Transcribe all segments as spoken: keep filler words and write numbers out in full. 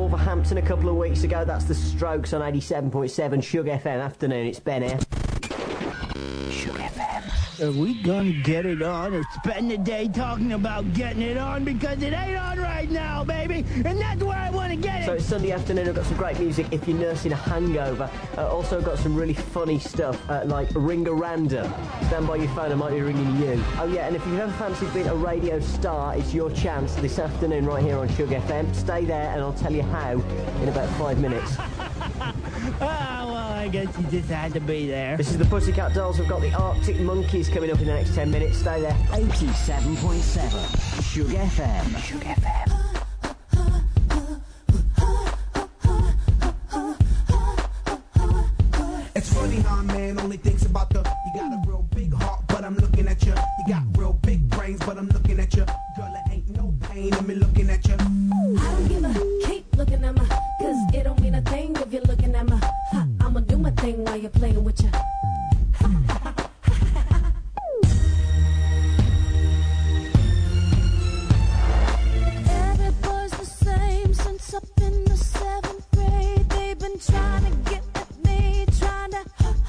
Wolverhampton a couple of weeks ago. That's the Strokes on eighty-seven point seven Shug F M. Afternoon, it's Ben here. Shug F M. Are we gonna get it on or spend the day talking about getting it on? Because it ain't on right now, baby! And that's where I want to get it! So it's Sunday afternoon, I've got some great music if you're nursing a hangover. Uh, also got some really funny stuff, uh, like Ring-a-Random. Stand by your phone, I might be ringing you. Oh yeah, and if you've ever fancied being a radio star, it's your chance this afternoon right here on Shug F M. Stay there and I'll tell you how in about five minutes. Oh, well, I guess you just had to be there. This is the Pussycat Dolls. We've got the Arctic Monkeys coming up in the next ten minutes. Stay there. eighty-seven point seven Shug F M. Shug F M. It's funny how a man only thinks about the. You got a real big heart, but I'm looking at you. You got real big brains, but I'm looking at you. Girl, it ain't no pain in me looking at you. I don't give a keep looking at me, cause it don't mean a thing if you're looking at me. Ha, I'ma do my thing while you're playing with you. Every boy's the same since up in the seventh grade. They've been trying to get at me, trying to.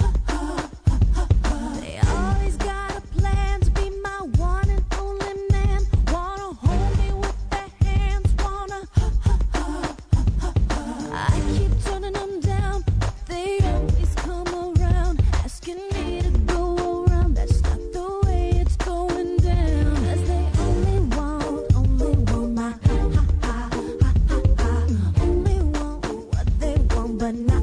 They always got a plan to be my one and only man. Wanna hold me with their hands, wanna. I keep turning them down, they always come around, asking me to go around. That's not the way it's going down. Cause they only want, only want my ha ha ha ha ha. Only want what they want, but not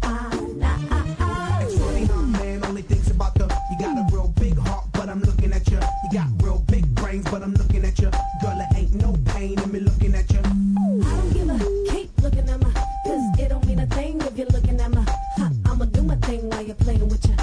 It's funny how a man only thinks about the. You got a real big heart, but I'm looking at you. You got real big brains, but I'm looking at you. Girl, it ain't no pain in me looking at you. I don't give a keep looking at me, cause it don't mean a thing if you're looking at me. Ha, I'ma do my thing while you're playing with you.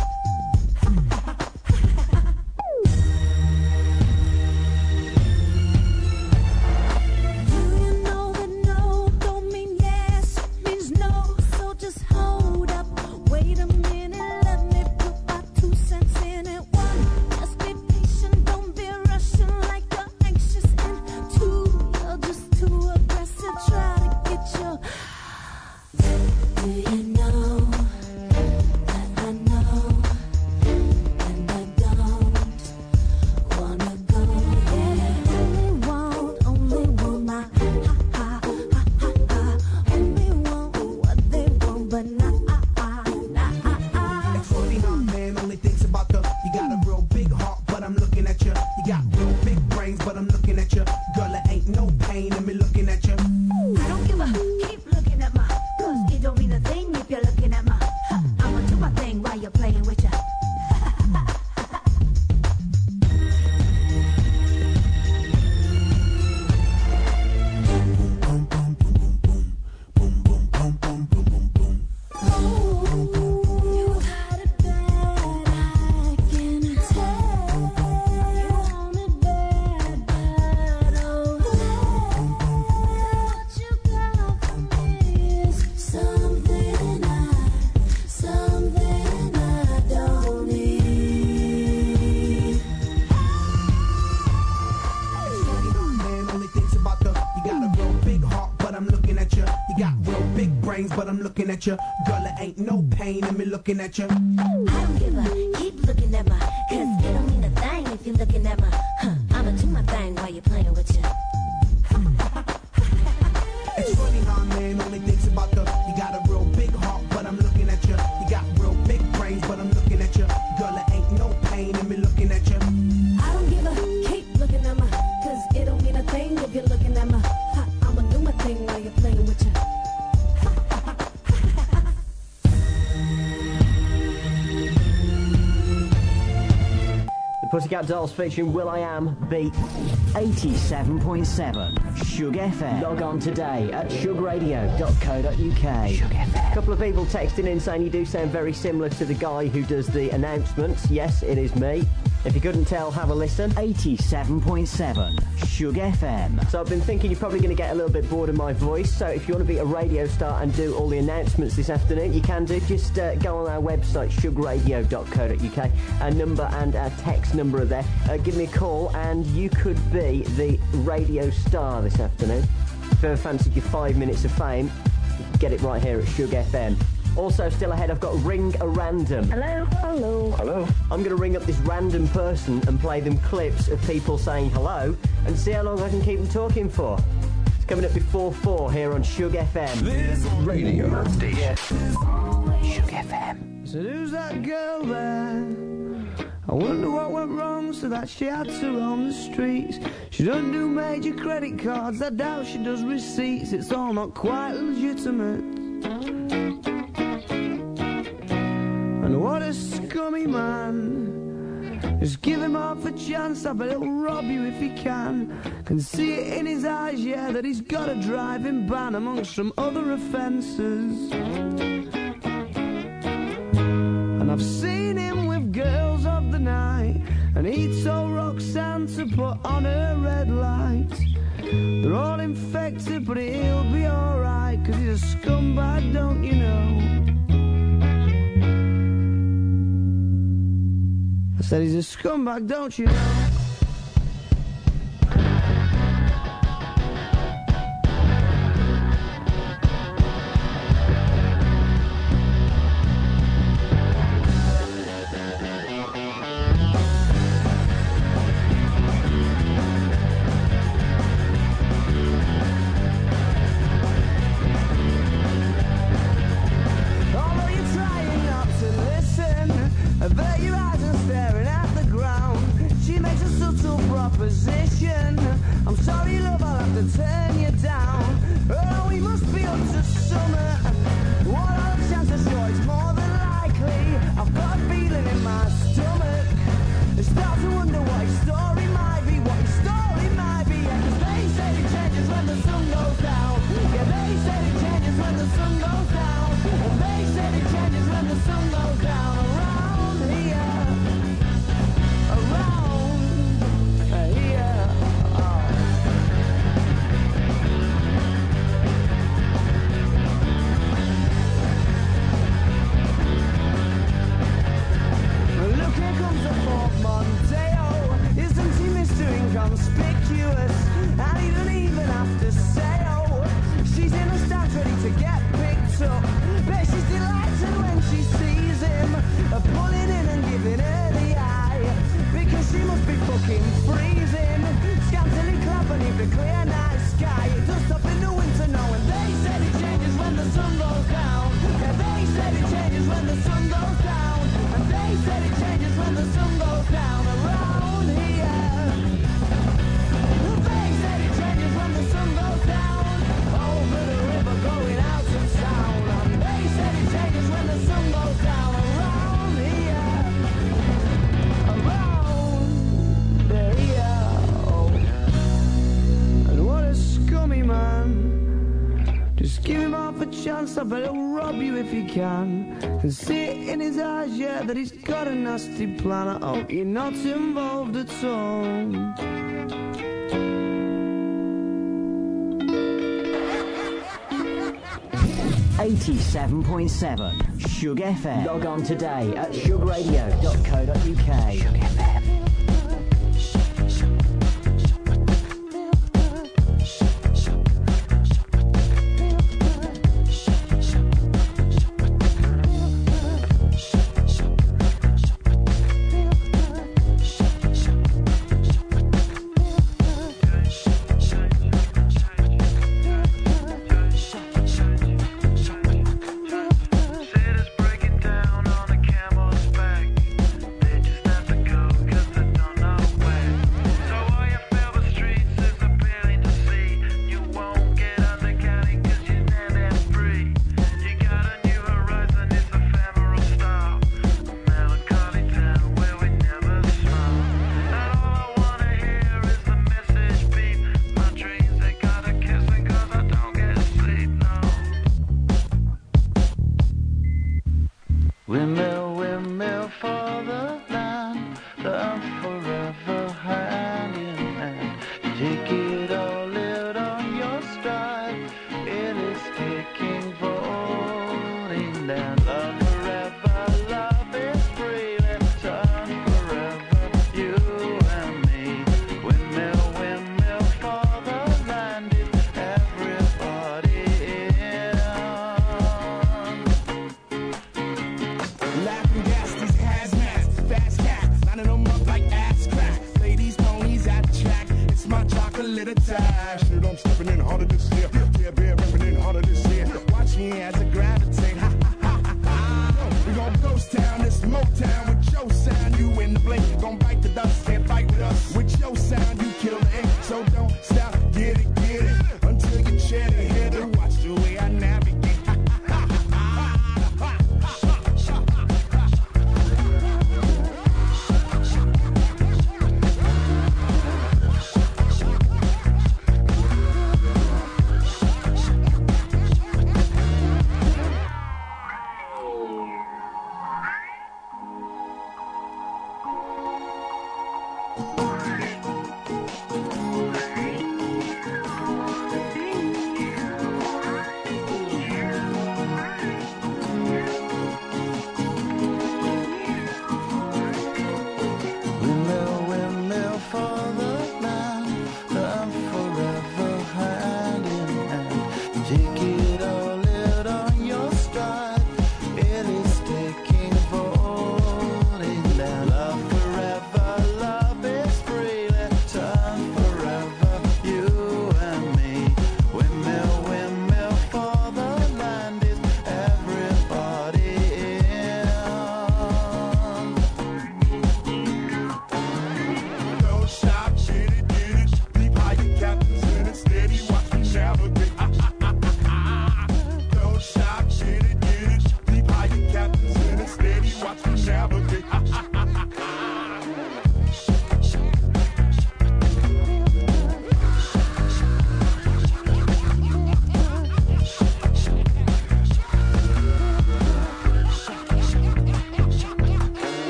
Do you know that no don't mean yes, it means no, so just hold up. Wait a minute, let me put my two cents in it. One, just be patient, don't be rushing like you're anxious. And two, you're just too aggressive, try to get your. Do you know that I know, and I don't wanna go? Yeah, only want, only want my ha ha ha ha ha. Only want what they want, but not It's funny how a man only thinks about the. You got a real big heart, but I'm looking at you. You got real big brains, but I'm looking at you. Girl, it ain't no pain in me looking at you. I don't give a keep looking at my, cause it don't mean a thing if you're looking at my. Ha, I'ma do my thing while you're playing with ya. You got it bad, I can tell. You want it bad, bad, oh. What you got for me is something I, something I don't need. It's funny how a man only thinks about the. You got a real big heart, but I'm looking at you. You got real big brains, but I'm looking at you. Girl, it ain't no pain in me looking at you. I don't give a keep looking at my, cause it don't mean a thing if you're looking at my. Huh, I'ma do my thing while you're playing with ya. It's funny how a man only thinks about the. You got a real big heart, but I'm looking at you. You got real big brains, but I'm looking at you. Girl, it ain't no pain in me looking at you. I don't give a keep looking at my, cause it don't mean a thing if you're looking at my. Ha, I'ma do my thing while you're playing with ya. The Pussycat Dolls featuring will.i.am beat eighty-seven point seven Shug F M. Log on today at shug radio dot co dot uk. Shug F M. A couple of people texting in saying you do sound very similar to the guy who does the announcements. Yes, it is me. If you couldn't tell, have a listen. eighty-seven point seven Shug F M. So I've been thinking you're probably going to get a little bit bored of my voice, so if you want to be a radio star and do all the announcements this afternoon, you can do. Just uh, go on our website, shug radio dot co dot uk. Our number and our text number are there. Uh, give me a call and you could be the radio star this afternoon. If you ever fancied your five minutes of fame, you can get it right here at Shug F M. Also, still ahead, I've got Ring a Random. Hello, hello. Hello. I'm going to ring up this random person and play them clips of people saying hello and see how long I can keep them talking for. It's coming up before four here on Shug F M. This radio station. Shug F M. So who's that girl there? I wonder what went wrong so that she had to roam the streets. She doesn't do major credit cards, I doubt she does receipts. It's all not quite legitimate. And what a scummy man. Just give him half a chance, I bet he'll rob you if he can. Can see it in his eyes, yeah, that he's got a driving ban amongst some other offences. And I've seen him with girls of the night, and he told Roxanne to put on her red light. They're all infected, but he'll be alright, cause he's a scumbag, don't you know? I said he's a scumbag, don't you know? I bet he'll rob you if he can. Can see it in his eyes, yeah, that he's got a nasty plan. I hope you're not involved at all. eighty-seven point seven Shug F M. Log on today at shug radio dot co dot U K. Shug F M. Every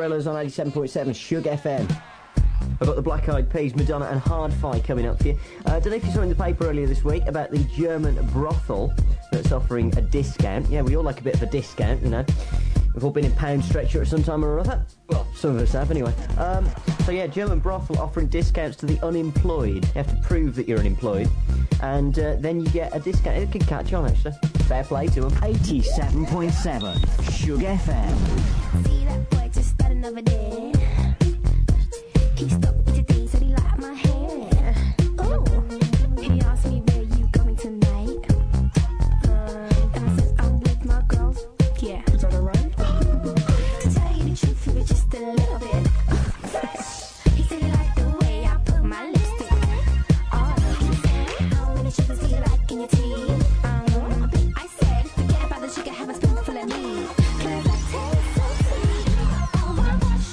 Gorillaz on eighty-seven point seven Shug F M. I've got the Black Eyed Peas, Madonna and Hard-Fi coming up for you. I uh, don't know if you saw in the paper earlier this week about the German brothel that's offering a discount. Yeah, we all like a bit of a discount, you know. We've all been in Pound Stretcher at some time or other. Well, some of us have anyway. Um, so yeah, German brothel offering discounts to the unemployed. You have to prove that you're unemployed. And uh, then you get a discount. It can catch on, actually. Fair play to them. eighty-seven point seven Shug F M. See that boy just starting over there. He stopped me today, said he liked my hair. Oh, he asked me where you going tonight. Uh, and I said I'm with my girls. Yeah. Is that alright? To tell you the truth, it was just a little bit. He said he liked the way I put my lipstick. Oh, he said, how many sugars do you like in your tea? Um, I said, forget about the sugar, have a spoonful of me. Cause I taste so sweet. Oh my gosh.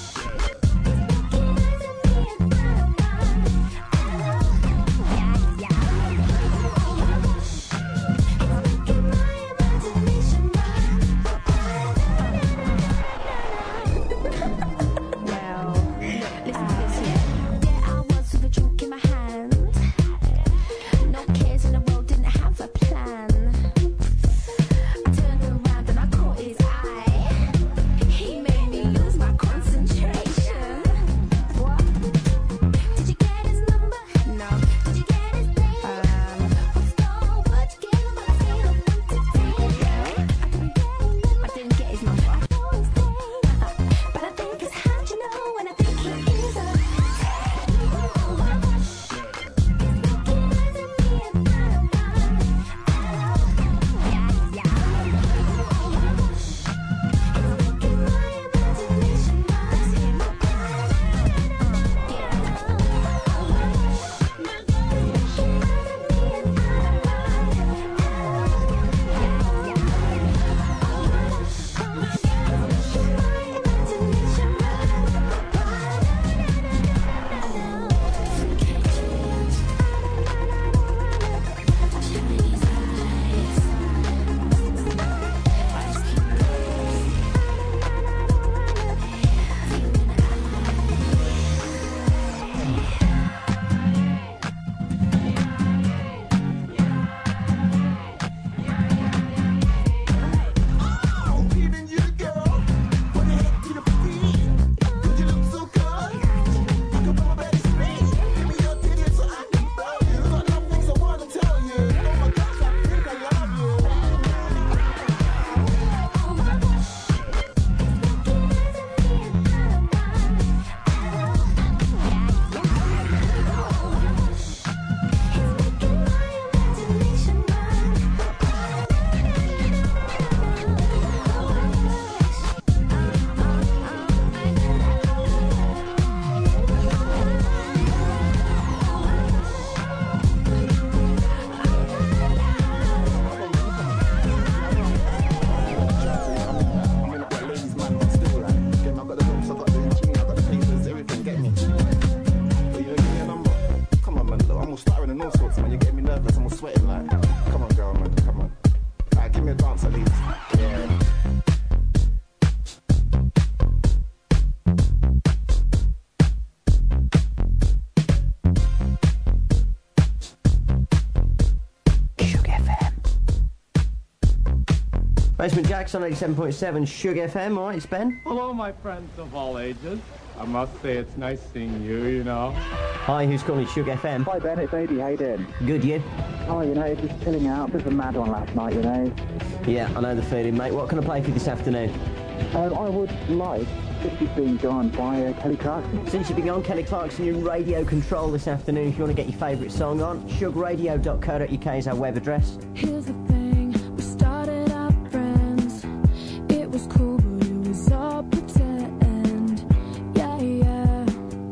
Basement Jackson, eighty-seven point seven Shug F M. All right, it's Ben. Hello, my friends of all ages. I must say it's nice seeing you, you know. Hi, who's calling Shug F M? Hi, Ben, it's Adi. How you doing? Good, you? Oh, you know, just chilling out. Bit of a mad one last night, you know. Yeah, I know the feeling, mate. What can I play for you this afternoon? Um, I would like Since You've Been Gone by uh, Kelly Clarkson. Since You've Been Gone, Kelly Clarkson, you're in radio control this afternoon. If you want to get your favourite song on, shug radio dot co dot uk is our web address. Here's the thing, we started out friends. It was cool, but it was all pretend. Yeah, yeah.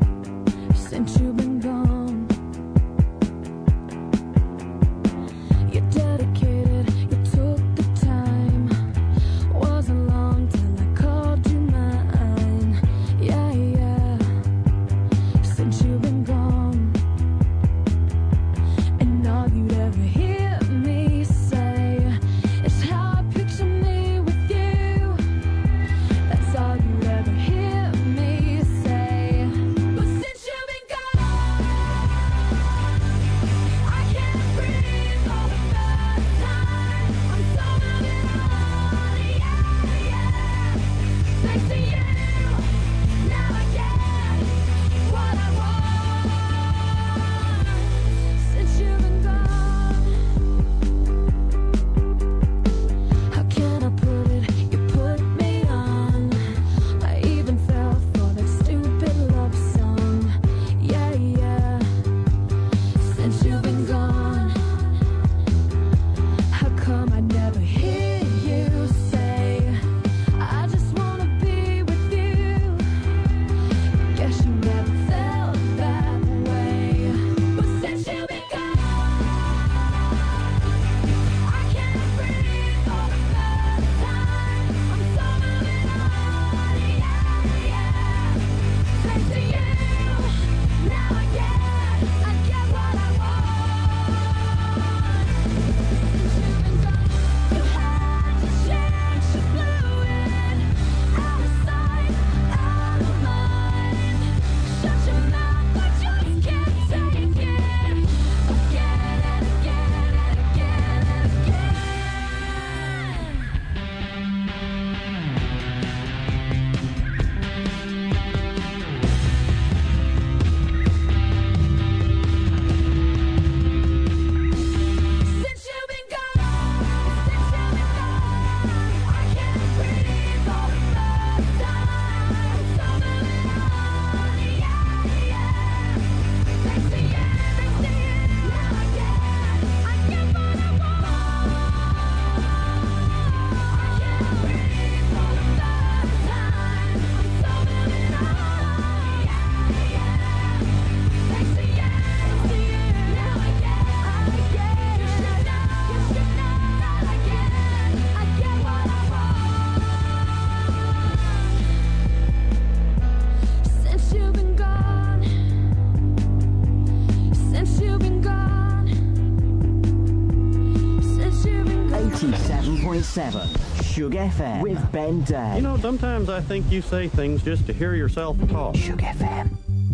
Since you've been gone, you dedicated, you took the time. Wasn't long till I called you mine. Yeah, yeah. Since you've been gone, and all you'd ever hear me say seven. Shug F M with Ben Day. You know, sometimes I think you say things just to hear yourself talk. Shug F M.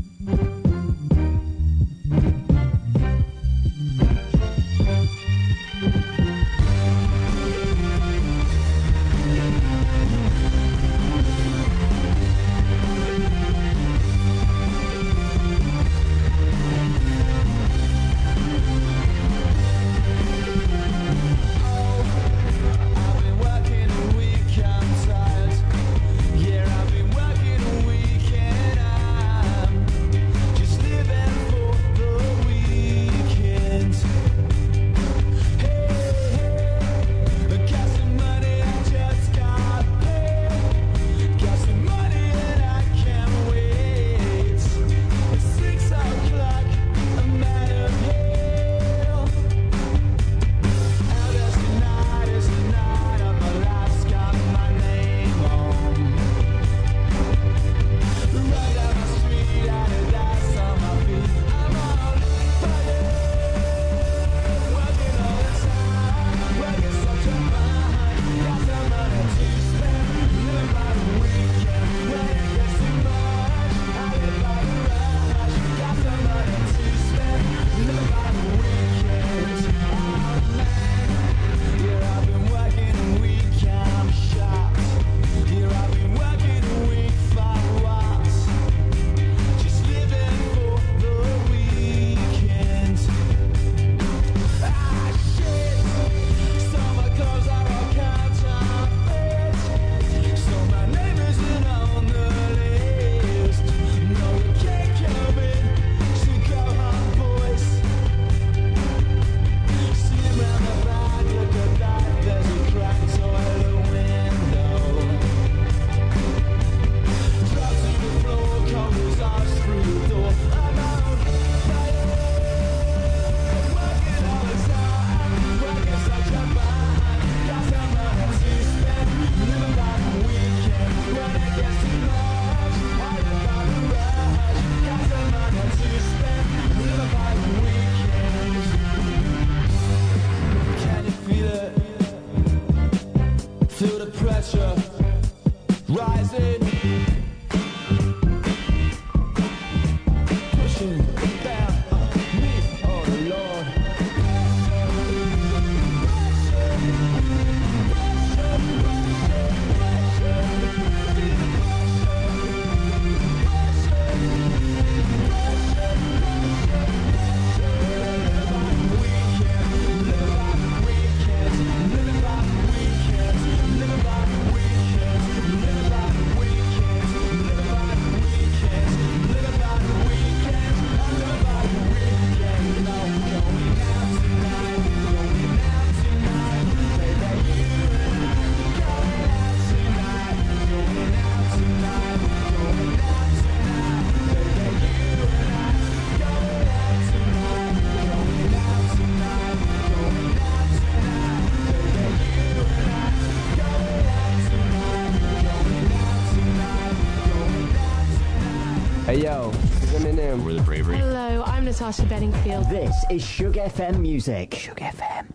Hey yo, is Eminem. We're the Bravery. Hello, I'm Natasha Bedingfield. This is Shug F M Music. Shug F M.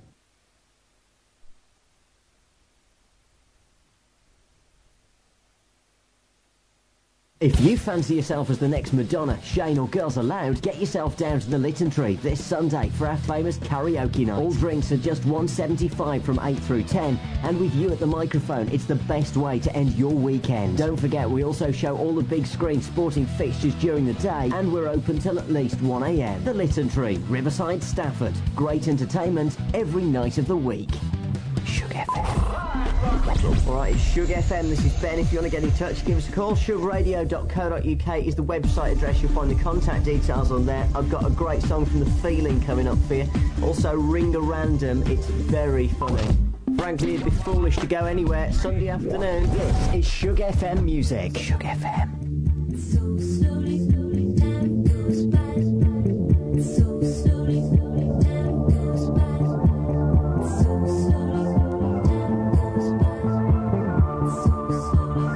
If you fancy yourself as the next Madonna, Shane or Girls Aloud, get yourself down to the Lytton Tree this Sunday for our famous karaoke night. All drinks are just one seventy-five from eight through ten, and with you at the microphone, it's the best way to end your weekend. Don't forget, we also show all the big screen sporting fixtures during the day, and we're open till at least one a m. The Lytton Tree, Riverside, Stafford. Great entertainment every night of the week. Shug F M. Alright, it's Shug F M, this is Ben. If you want to get in touch, give us a call. shug radio dot co dot u k is the website address. You'll find the contact details on there. I've got a great song from The Feeling coming up for you. Also, Ring a Random, it's very funny. Frankly, it'd be foolish to go anywhere Sunday afternoon. This is Shug F M Music. Shug F M. So slowly, slowly, time goes by. So slowly, slowly, time goes by. So slowly, slowly, time goes by. So slowly.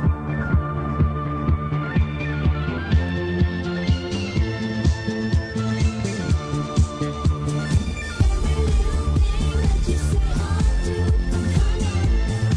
Every little thing that you say or do, come on.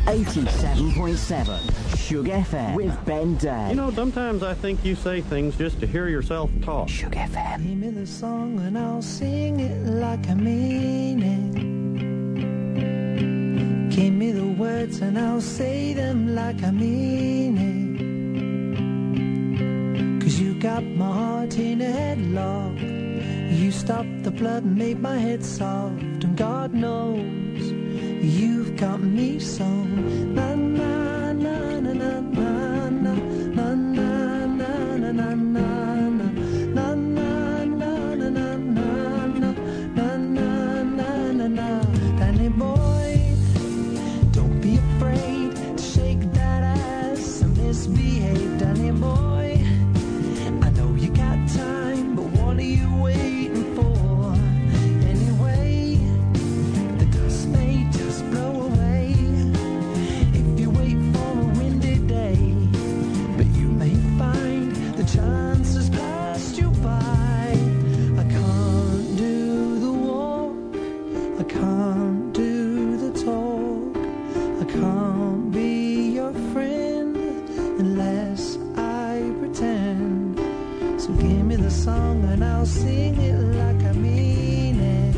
eighty-seven point seven Shug F M with Ben Day. You know, sometimes I think you say things just to hear yourself talk. Shug F M. Give me the song and I'll sing it like I mean it. Give me the words and I'll say them like I mean it. Cause you got my heart in a headlock. You stopped the blood and made my head soft. And God knows you've got me so. Na na na na na na na na na na na na na na na na na. Danny boy, don't be afraid to shake that ass and misbehave. Danny boy, I know you got time, but what are you waiting for? Anyway, the dust may just blow away if you wait for a windy day. But you may find the chances passed you by. I can't do the walk, I can't do the talk, I can't be your friend unless I pretend. So give me the song and I'll sing it like I mean it.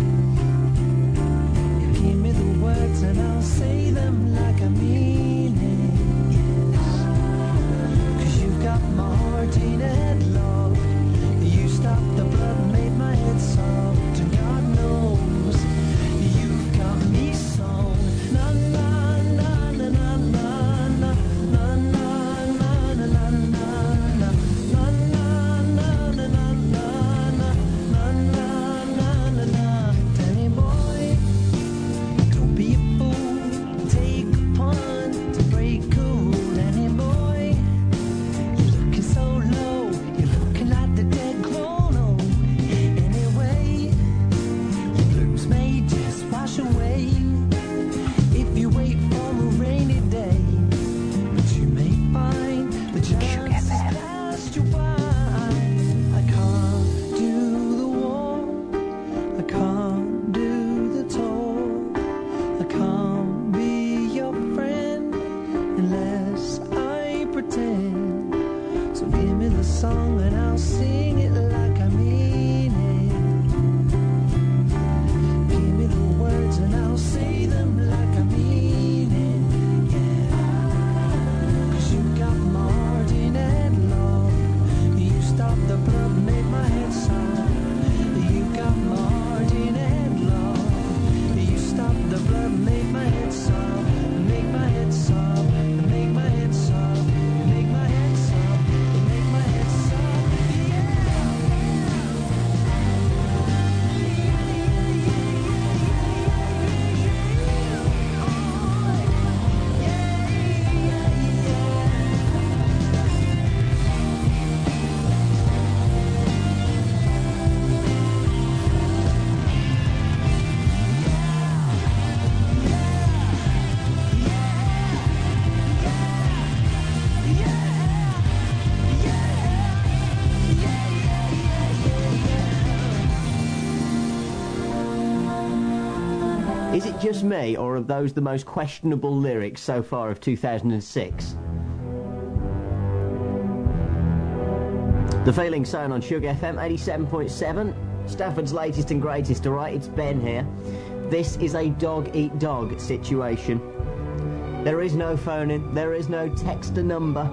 You give me the words and I'll say them like I mean it. Cause you've got my heart in a headlock. You stopped the blood and made my head soft. And God knows you've got me so. Na na na na na na na na na na na na na. Danny boy, don't be a fool, take a punt to break cool. Danny boy, you're looking so low, you're looking like the dead chrono. Anyway, your blues may just wash away if you wait for a rainy day. But you may find the chances passed you by. I can't do the walk, I can't do the talk, I can't be your friend unless I pretend. So give me the song and I'll sing it like I mean it. Give me the words and I'll say them like I mean it. Yeah. Cause you got my heart in a headlock. You stopped the blood and made my head soft. You got my heart in a headlock. You stopped the blood and made my head soft. Make my head soft. Make my head soft. Make my head soft. Make my head soft. Is it just me, or are those the most questionable lyrics so far of two thousand six? The Feeling Sown on Shug F M eighty-seven point seven. Stafford's latest and greatest, alright? It's Ben here. This is a dog-eat-dog situation. There is no phone-in, there is no text a number.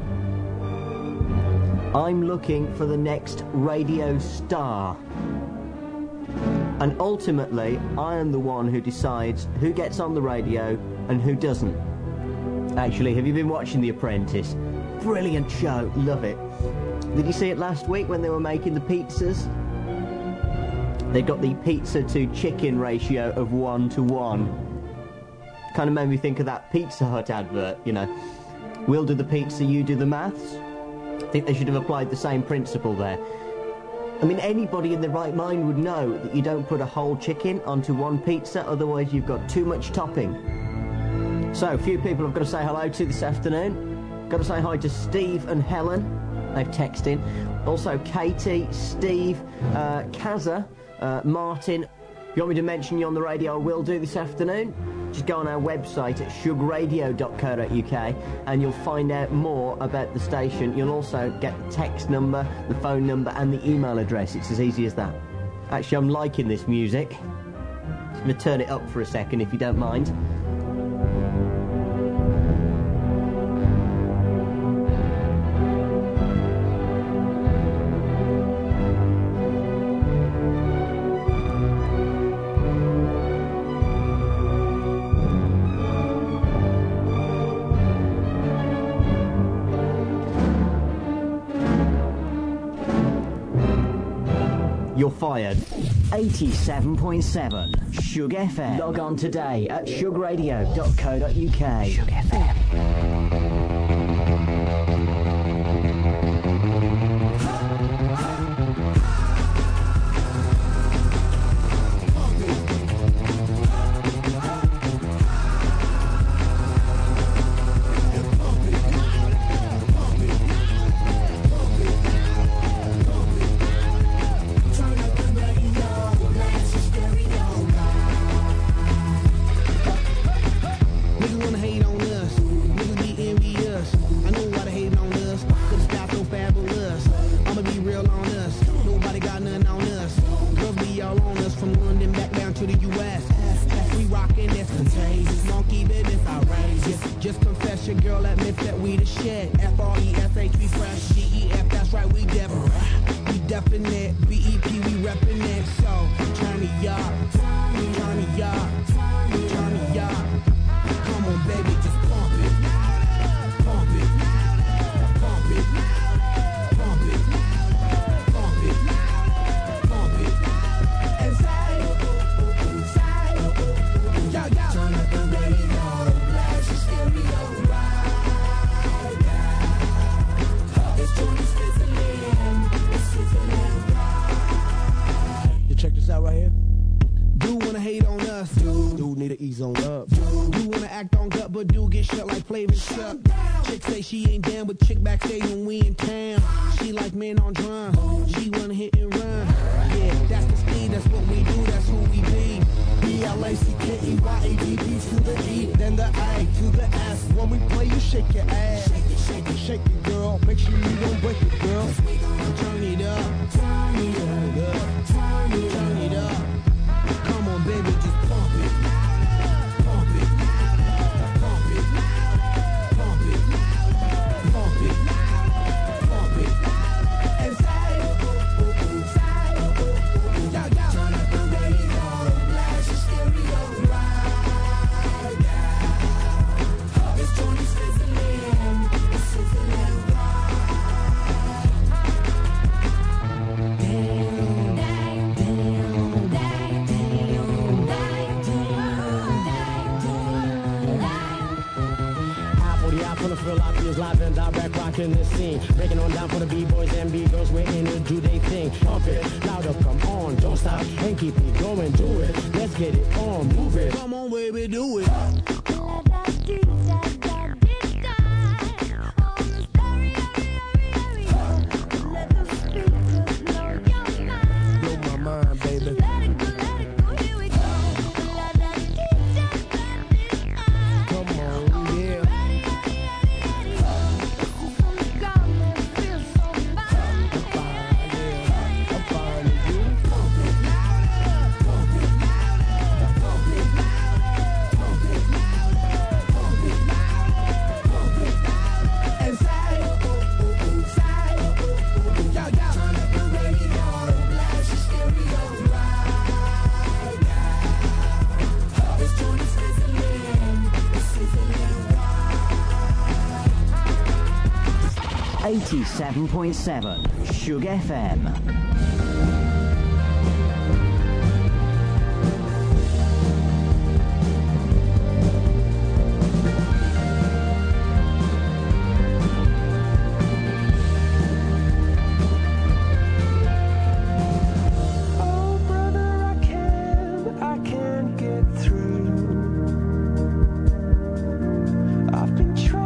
I'm looking for the next radio star. And ultimately, I am the one who decides who gets on the radio and who doesn't. Actually, have you been watching The Apprentice? Brilliant show, love it. Did you see it last week when they were making the pizzas? They got the pizza to chicken ratio of one to one. Kind of made me think of that Pizza Hut advert, you know. We'll do the pizza, you do the maths. I think they should have applied the same principle there. I mean, anybody in their right mind would know that you don't put a whole chicken onto one pizza, otherwise you've got too much topping. So, a few people I've got to say hello to this afternoon. Got to say hi to Steve and Helen. They've texted in. Also, Katie, Steve, uh, Kaza, uh, Martin, you want me to mention you on the radio, I will do this afternoon. Just go on our website at shug radio dot co dot uk and you'll find out more about the station. You'll also get the text number, the phone number and the email address. It's as easy as that. Actually, I'm liking this music. I'm going to turn it up for a second if you don't mind. You're fired. eighty-seven point seven Shug F M. Log on today at shug radio dot co dot uk. Shug F M. In the scene, breaking on down for the b-boys and b-girls, we're in to do they thing. Pump it, louder, come on, don't stop, and keep it going, do it. Let's get it on, move it. Come on, baby, do it. Blow my mind, baby. eighty-seven point seven Shug F M.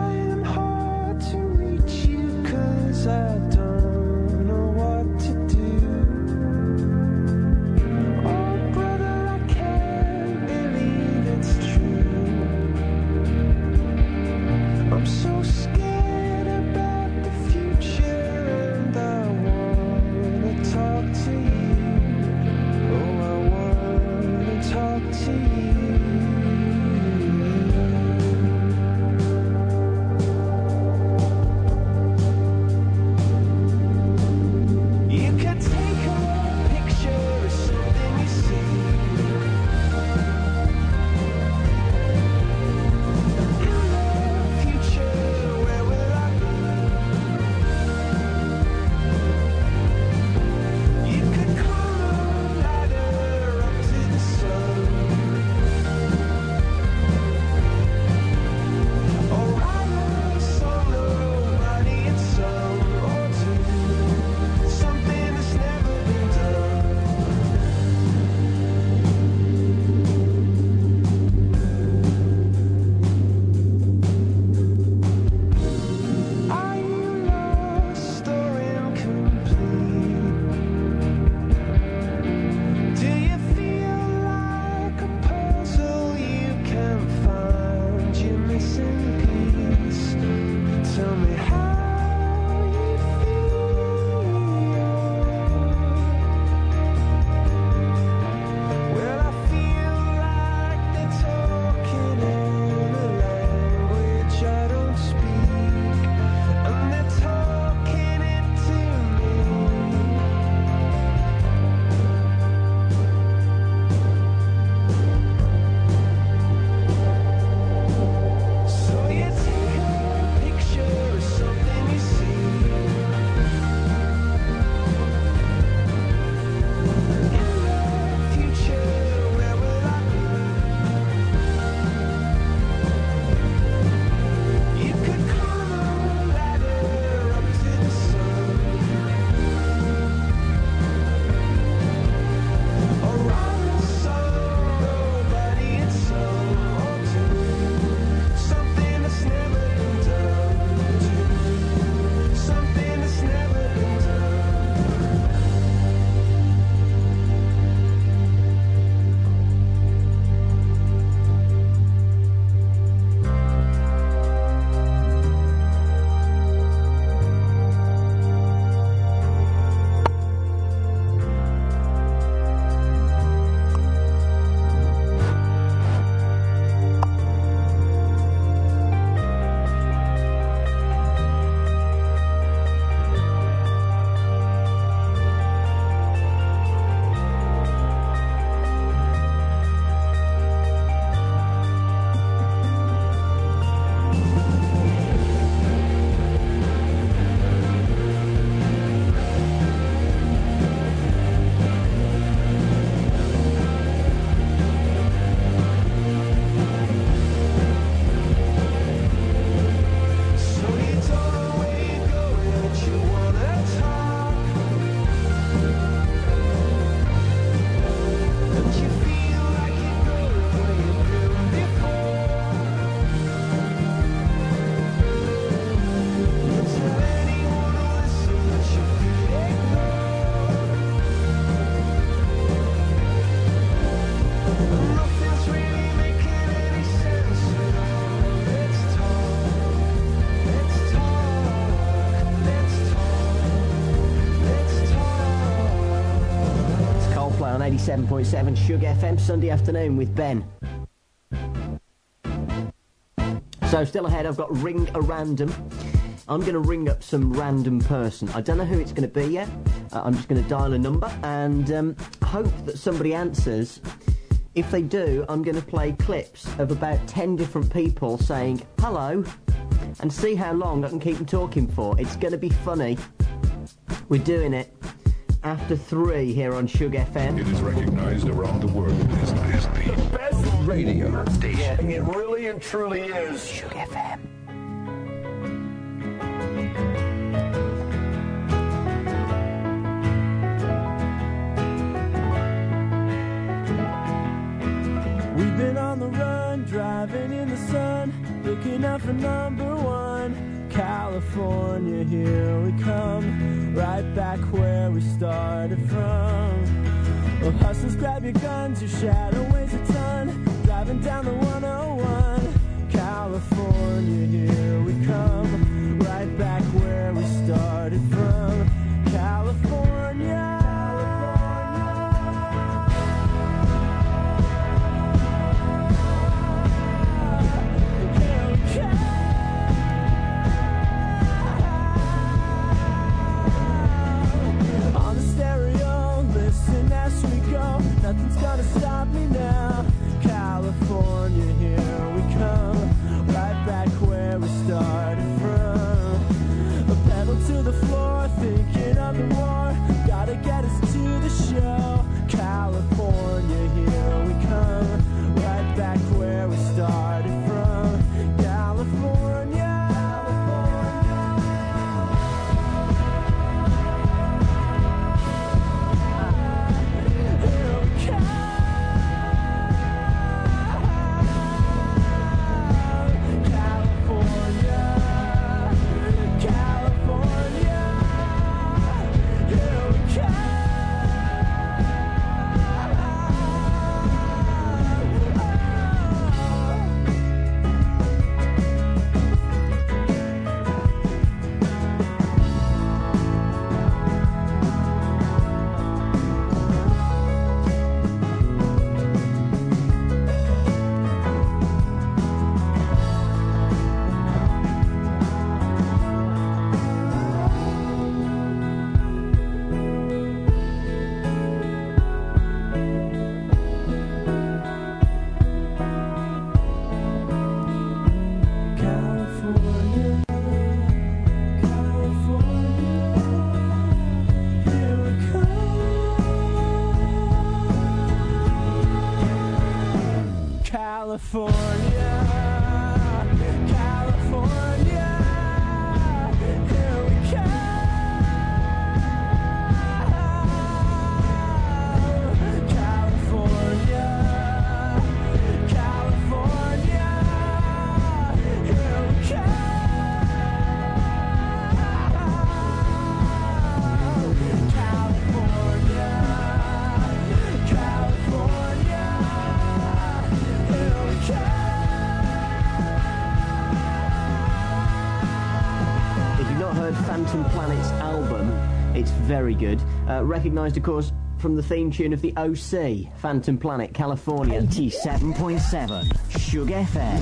I don't know what to do. eighty-seven point seven Sugar F M, Sunday afternoon with Ben. So still ahead, I've got Ring a Random. I'm going to ring up some random person. I don't know who it's going to be yet. Uh, I'm just going to dial a number and um, hope that somebody answers. If they do, I'm going to play clips of about ten different people saying hello and see how long I can keep them talking for. It's going to be funny. We're doing it after three here on Sugar F M. It is recognized around the world as the best radio station. It really and truly is Sugar F M. We've been on the run, driving in the sun, looking out for number one. California, here we come, right back where we started from. Well, hustlers, grab your guns, your shadow weighs a ton, driving down the one oh one. California, here we come, right back where we started from. California. Nothing's gonna stop me now. California, here we come, right back where we started from. A pedal to the floor, thinking of the war, gotta get us to the show. California, here we come, right back where we started from. California. California, California, here we come. California, California, here we come. California, California. If you've not heard Phantom Planet's album, it's very good. Uh, recognised, of course, from the theme tune of the O C, Phantom Planet, California. eighty-seven point seven Sugar F M.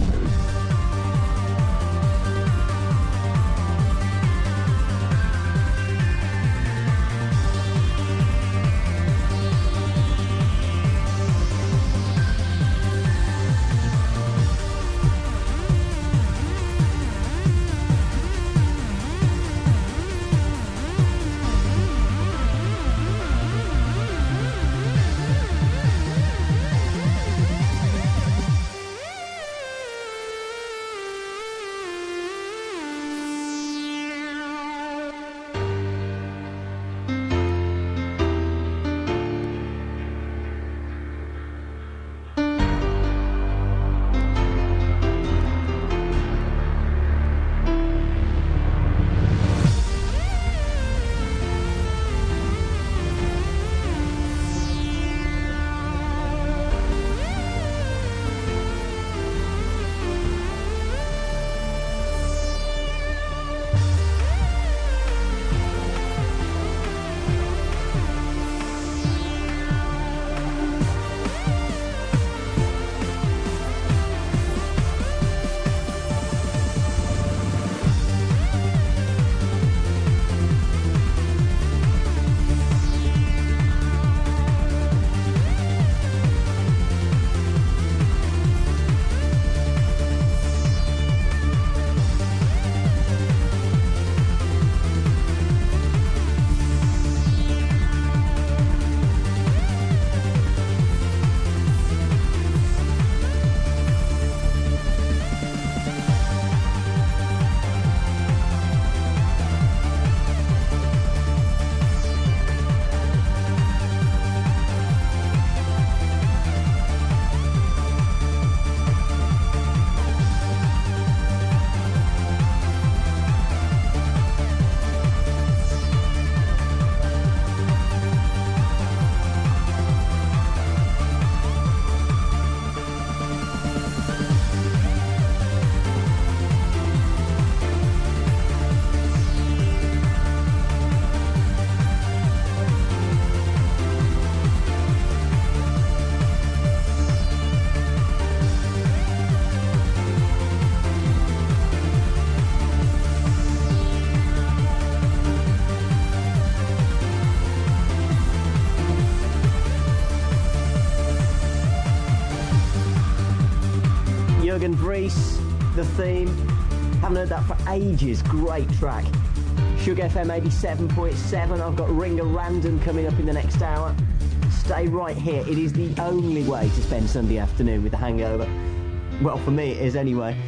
Police, The Theme. Haven't heard that for ages. Great track. Sugar F M eighty-seven point seven. I've got Ringer Random coming up in the next hour. Stay right here. It is the only way to spend Sunday afternoon with The Hangover. Well, for me it is anyway.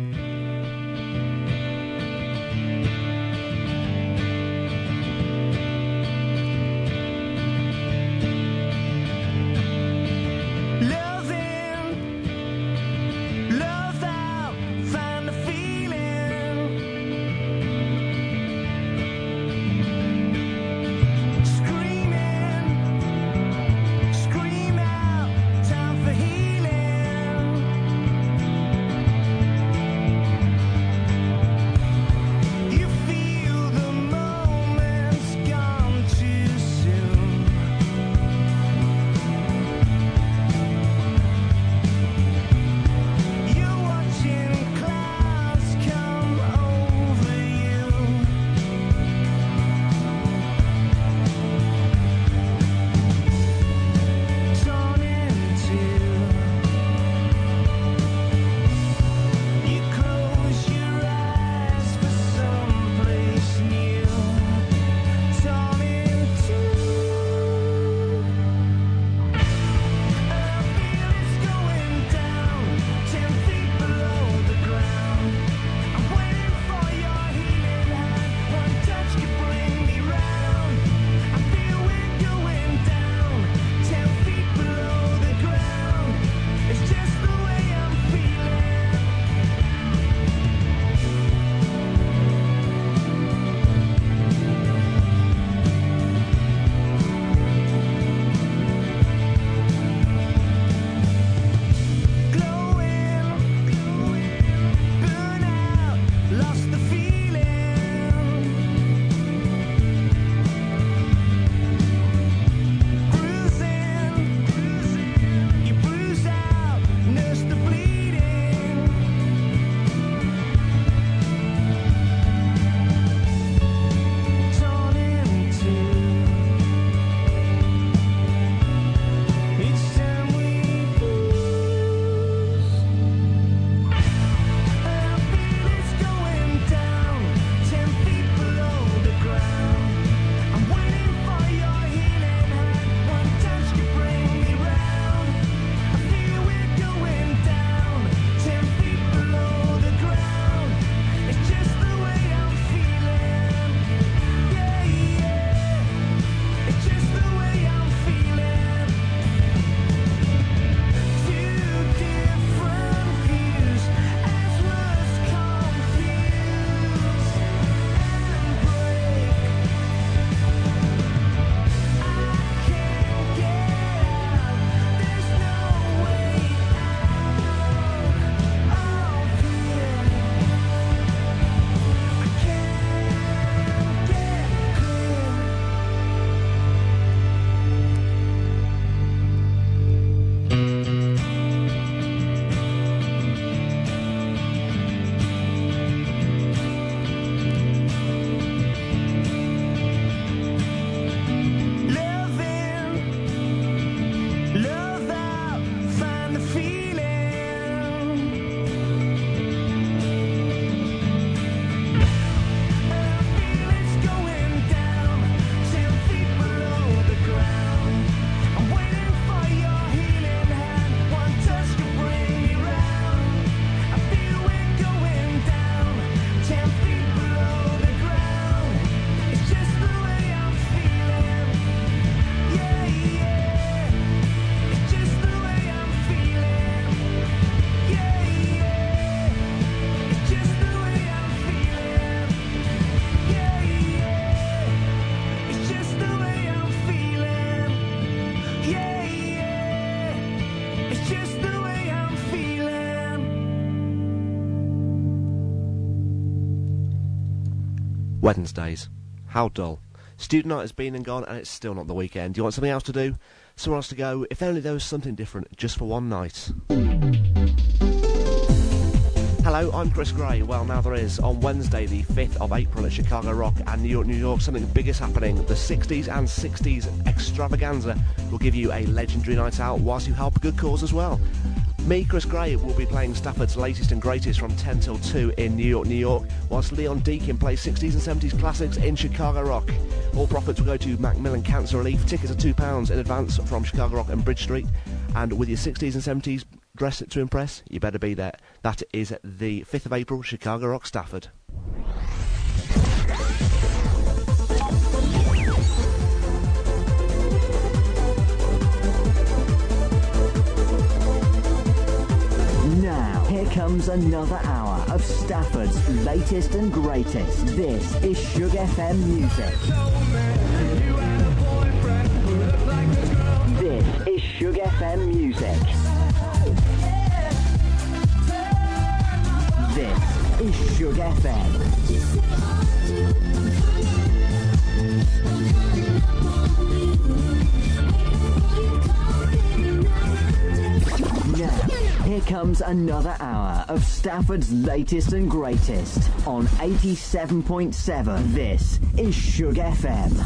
Wednesdays. How dull. Student night has been and gone and it's still not the weekend. Do you want something else to do? Somewhere else to go? If only there was something different, just for one night. Hello, I'm Chris Gray. Well, now there is. On Wednesday, the fifth of April at Chicago Rock and New York, New York, something big is happening. The sixties and sixties extravaganza will give you a legendary night out whilst you help a good cause as well. Me, Chris Gray, will be playing Stafford's latest and greatest from ten till two in New York, New York, whilst Leon Deakin plays sixties and seventies classics in Chicago Rock. All profits will go to Macmillan Cancer Relief. Tickets are two pounds in advance from Chicago Rock and Bridge Street. And with your sixties and seventies dress to impress, you better be there. That is the fifth of April, Chicago Rock, Stafford. Now, here comes another hour of Stafford's latest and greatest. This is Sugar F M Music. This is Sugar F M Music. This is Sugar F M. Now, here comes another hour of Stafford's latest and greatest on eighty-seven point seven. This is Sugar F M.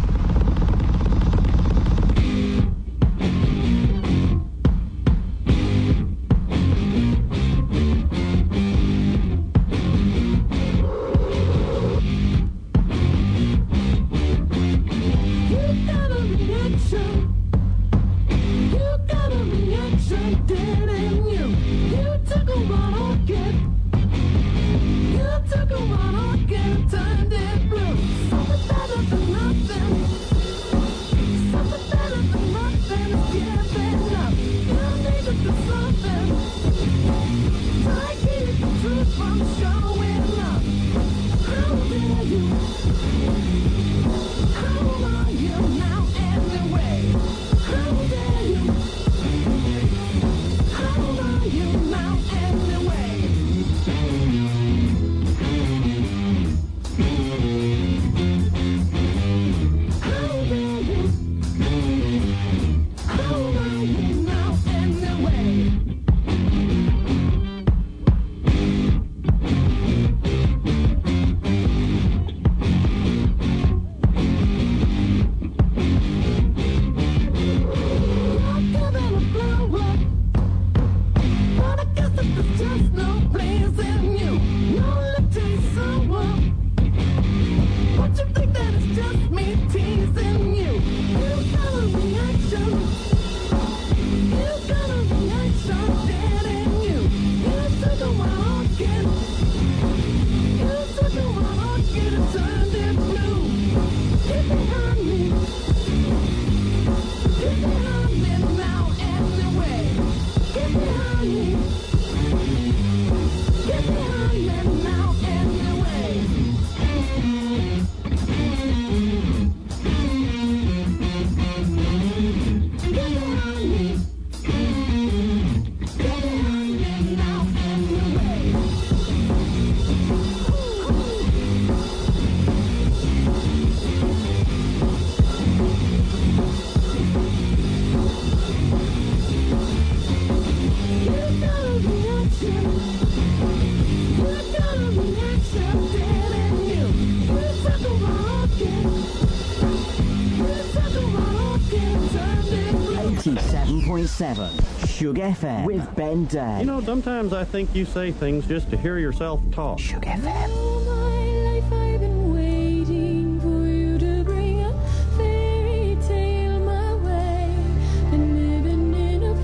eighty-seven point seven Sugar F M with Ben Day. You know, sometimes I think you say things just to hear yourself talk. Sugar F M. All my life I've been waiting for you to bring a fairy tale my way. Been living in a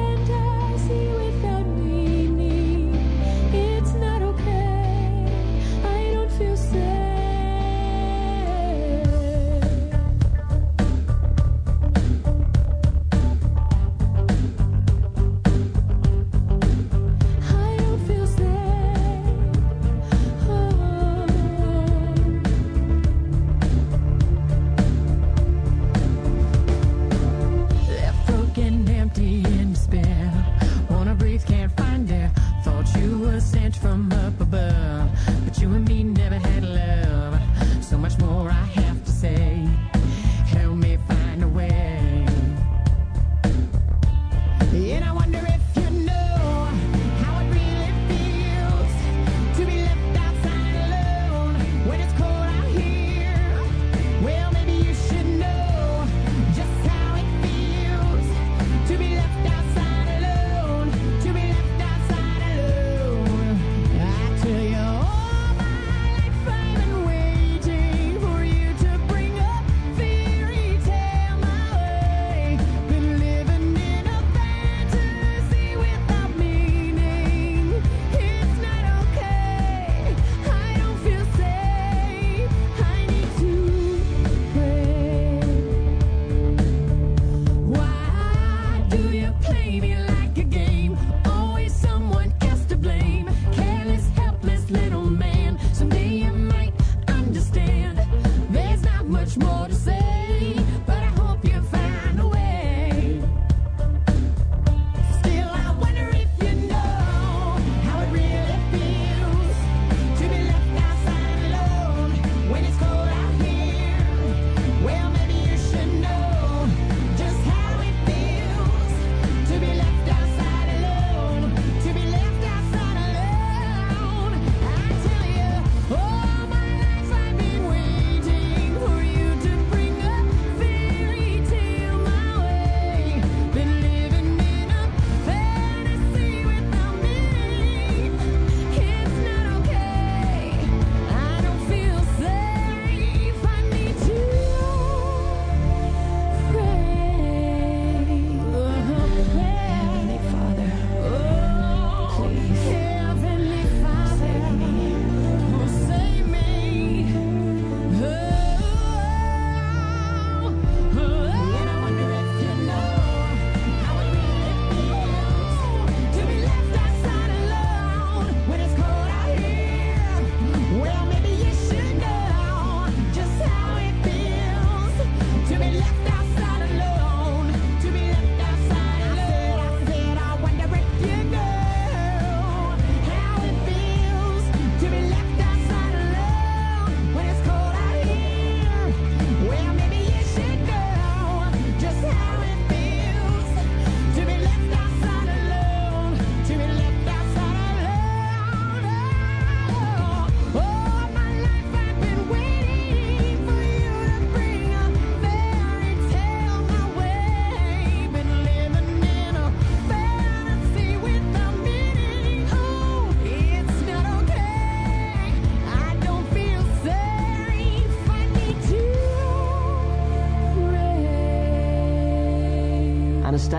fantasy without meaning. It's not okay. I don't feel safe. I don't feel safe. Oh. Left broken, empty, in despair. Wanna breathe, can't find air. Thought you were sent from up above, but you and me never had love. So much more I have to say. Help me find a way. And I wonder if you know how it really feels to be left outside alone when it's cold out here. Well, maybe you should know just how it feels to be left outside alone, to be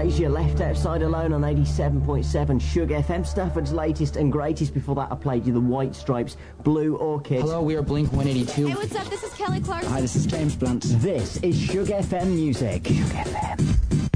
Erasure, Left Outside Alone on eighty-seven point seven Sugar F M, Stafford's latest and greatest. Before that I played you the White Stripes, Blue Orchid. Hello, we are Blink one eighty-two. Hey, what's up? This is Kelly Clarkson. Hi, this is James Blunt. This is Sugar F M Music. Sugar F M.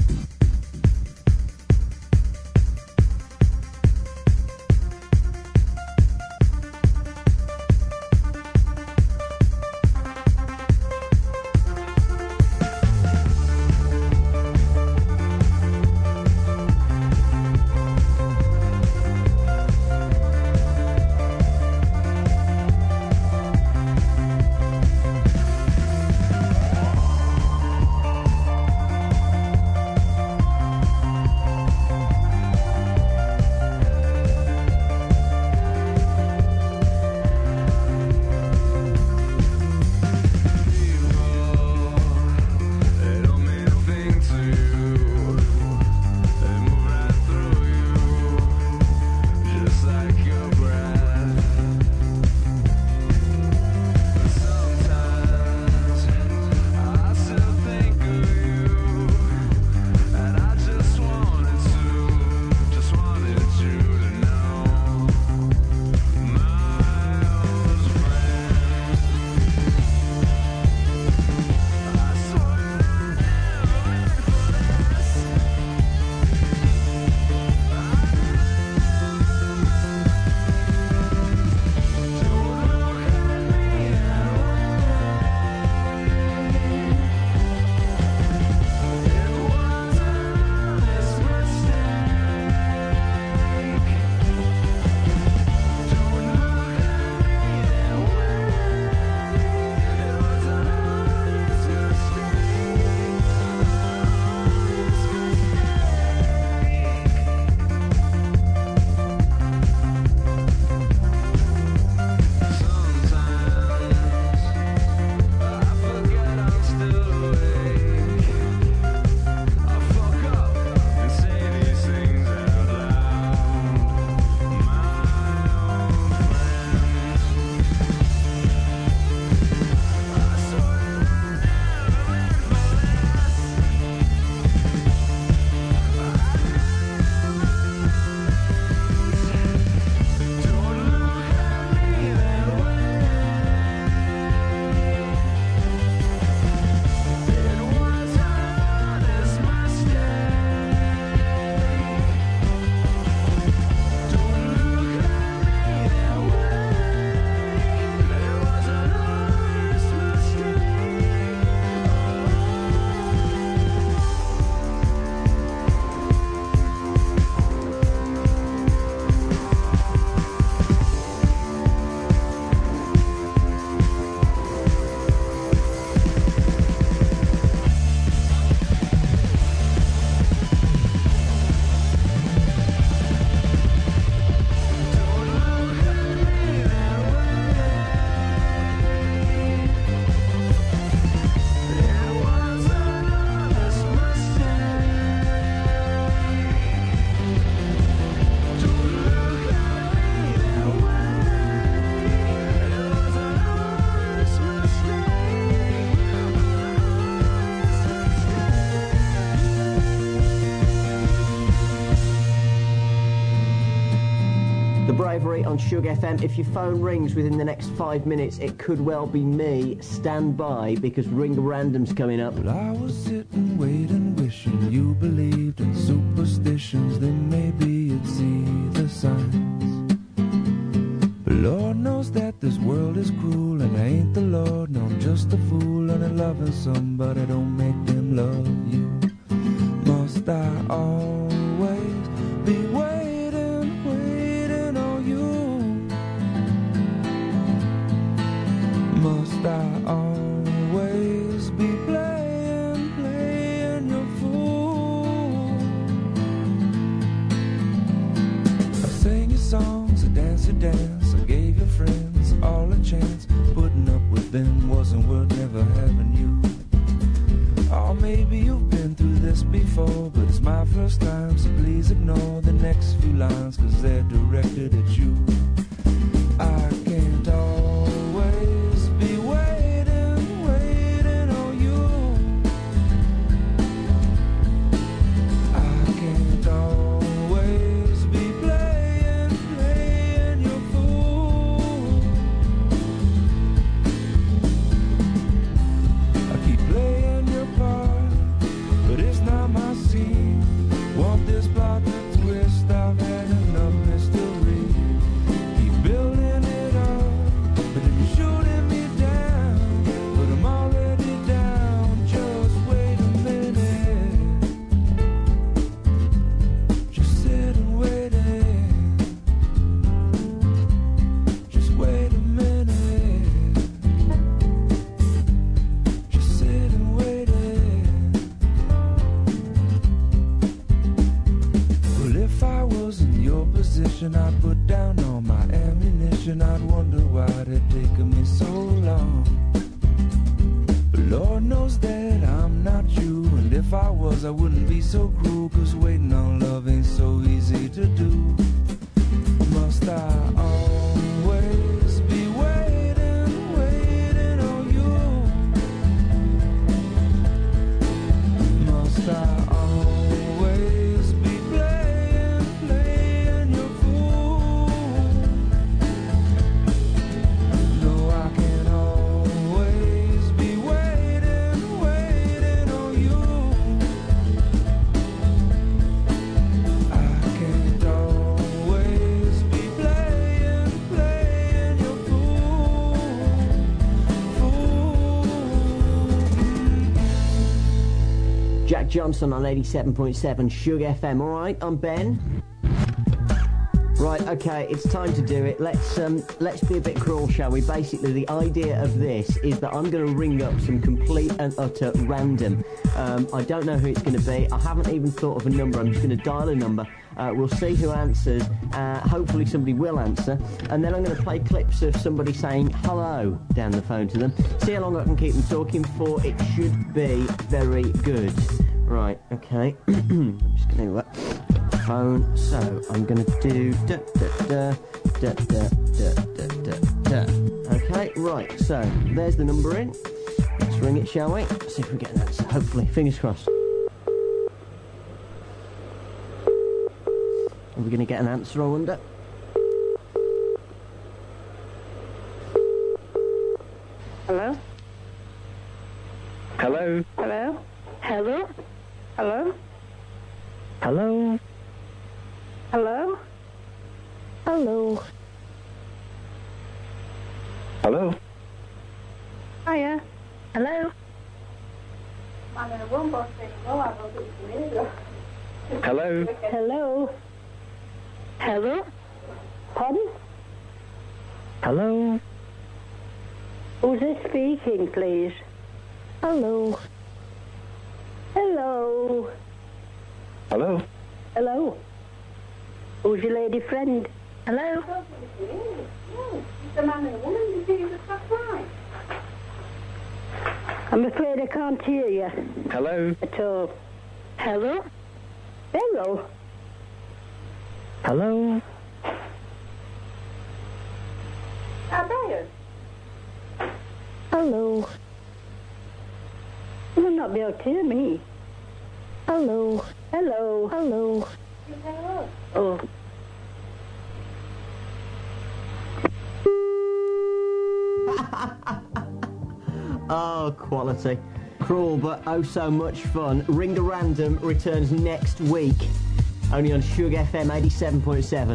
Bravery on Sugar F M. If your phone rings within the next five minutes, it could well be me. Stand by, because Ring Random's coming up. Well, I was sitting, waiting, wishing you believed in superstitions. Then maybe you'd see the signs. But Lord knows that this world is cruel, and I ain't the Lord. No, I'm just a fool, and I'm loving somebody don't make them love you. Must I always be waiting, waiting on you? Must I always be playing, playing your fool? I sang your songs, I danced your dance, I gave your friends all a chance. Putting up with them wasn't worth never having you. Oh, maybe you've been through this before, but it's my first time question, I'd wonder why it taken me so long. But Lord knows that I'm not you, and if I was, I wouldn't be so cruel, 'cause waiting on love ain't so easy to do. Must I always be waiting, waiting on you? Must I always be playing, playing your fool? No, I can't always be waiting, waiting on you. I can't always be playing, playing your fool, fool. Jack Johnson on eighty-seven point seven Sugar F M. All right, I'm Ben. Right, okay, it's time to do it. Let's um, let's be a bit cruel, shall we? Basically, the idea of this is that I'm going to ring up some complete and utter random. Um, I don't know who it's going to be. I haven't even thought of a number. I'm just going to dial a number. Uh, we'll see who answers. Uh, hopefully somebody will answer. And then I'm going to play clips of somebody saying hello down the phone to them. See how long I can keep them talking for. It should be very good. Right, okay. I'm just going to... Uh, phone, so I'm going to do da da da da da da da da da. Okay, right, so there's the number in. Let's ring it, shall we? See if we get an answer. Hopefully, fingers crossed. Are we going to get an answer, I wonder? Hello? Hello? Hello? Hello? Hello? Hello? Hello? Hello? Hello? Hiya. Hello? Hello? Hello? Hello? Pardon? Hello? Who's this speaking, please? Hello? Hello? Hello? Hello? Who's your lady friend? Hello? I'm afraid I can't hear you. Hello? At all. Hello? Hello? Hello? Hello? You will not be able to hear me. Hello? Hello? Hello? Oh. Oh, quality. Cruel, but oh so much fun. Ring a Random returns next week, only on Sugar F M eighty-seven point seven.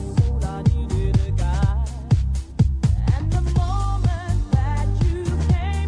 And the moment that you came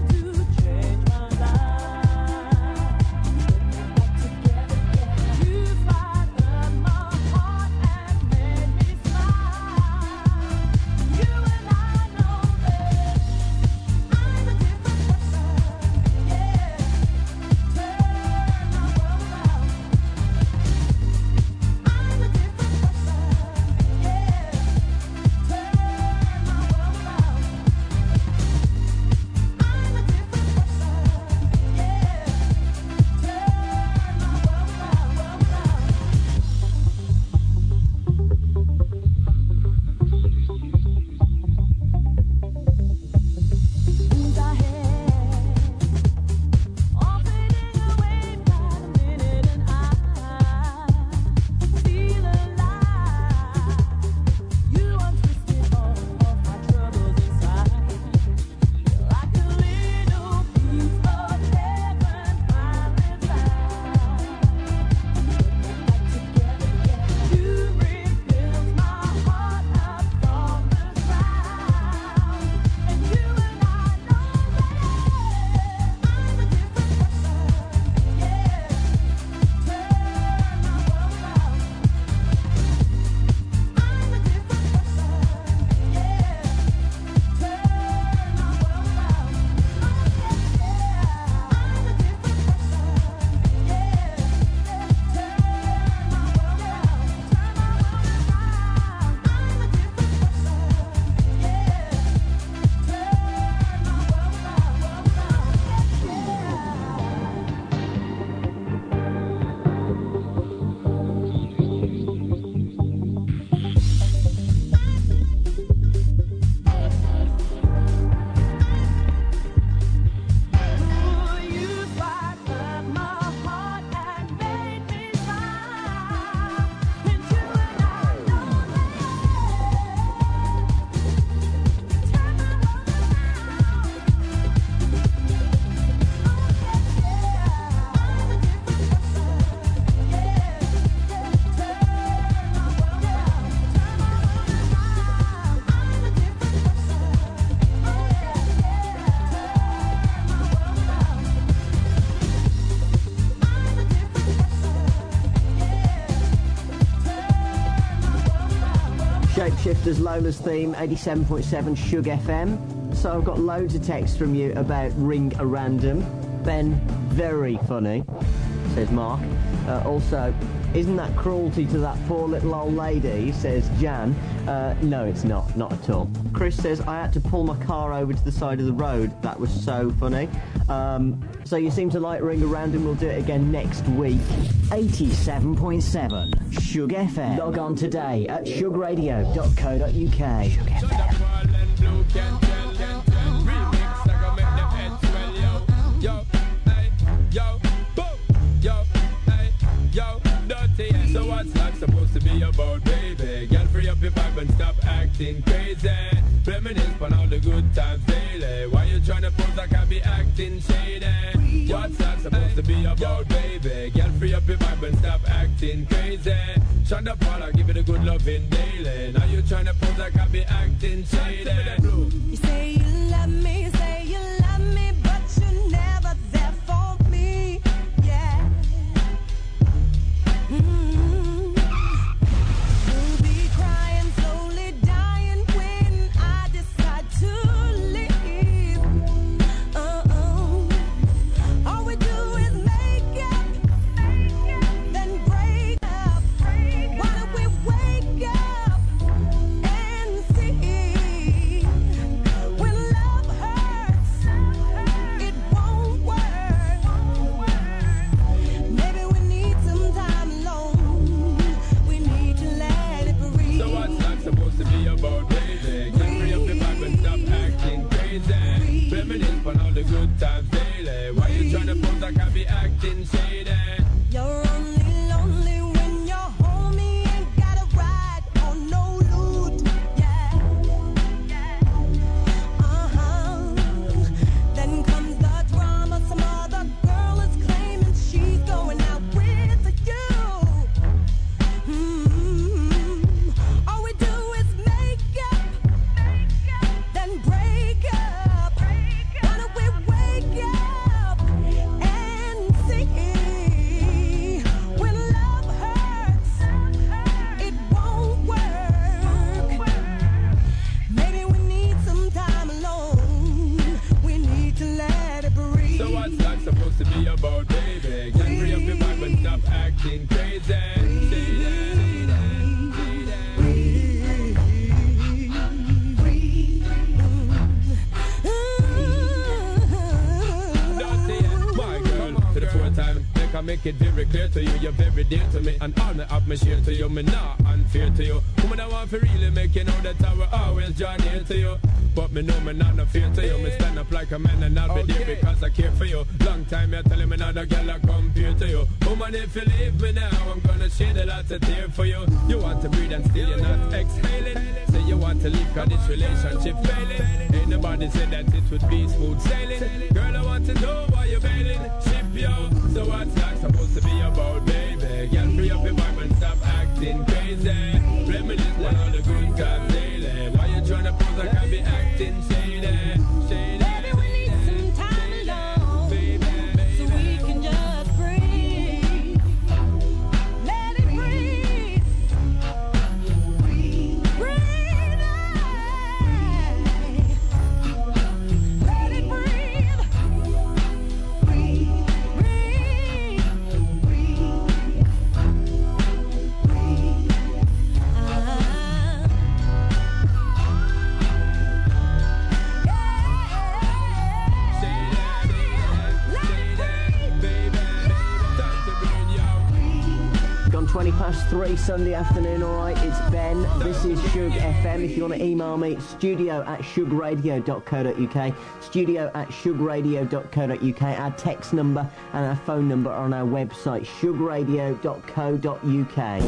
Shapeshifters, Lola's theme, eighty-seven point seven Shug F M. So I've got loads of texts from you about Ring a Random. Ben, very funny, says Mark. Uh, also, isn't that cruelty to that poor little old lady, says Jan. Uh, no, it's not, not at all. Chris says, I had to pull my car over to the side of the road. That was so funny. Um, so you seem to like Ring a Random. We'll do it again next week. eighty-seven point seven Shug F M. Log on today at shug radio dot co dot uk. Shug F M. So what's life supposed to be about, baby? Girl, free up your vibe and stop acting crazy. Reminisce on all the good times daily. Why you trying to pose like I be acting shady? What's life supposed to be about, baby? Girl, free up your vibe and stop acting crazy. Shonda Paul, I give it a good loving daily. Now you trying to pose like I be acting shady. You say you love me, you say you love me, but you're never there for me. Yeah. Mm-hmm. Good times daily. Why you trying to pose like I be acting shady? You're only lonely when you're home. You ain't got a ride on no loot. Yeah, uh-huh. Then comes the drama. Some other girl is claiming she's going out with you. Mm-hmm. All we do is make up, then break up. Supposed to be about, baby. Can free up your vibe and stop acting crazy. My girl, to the fourth time, make I make it very clear to you, you're very dear to me, and all me have me share to you, me not unfair to you. Woman, I want to really make you know that I will always draw near to you. But me know me not no fear to you. Me stand up like a man and I'll be okay. There because I care for you. Long time you're telling me not a girl I compare to you. Woman, if you leave me now, I'm gonna shed a lot of tears for you. You want to breathe and still you're not exhaling. Say you want to leave cause this relationship failing. Ain't nobody said that it would be smooth sailing. Girl, I want to know why you're bailing. Ship yo. So what's that supposed to be about, baby? Girl, free up your vibe and stop acting crazy. Reminisce on all the good times daily. Why you trying to pose like I be acting shady? Shady. Baby, we need some time alone, baby, baby. So we can just breathe. Let it breathe. Breathe. Breathe. Let it breathe. Breathe. Breathe. Breathe. Breathe. Ah. twenty past three Sunday afternoon, alright, it's Ben, this is Shug F M. If you want to email me, studio at shug radio dot co dot uk, studio at shug radio dot co dot uk. Our text number and our phone number are on our website, shug radio dot co dot uk.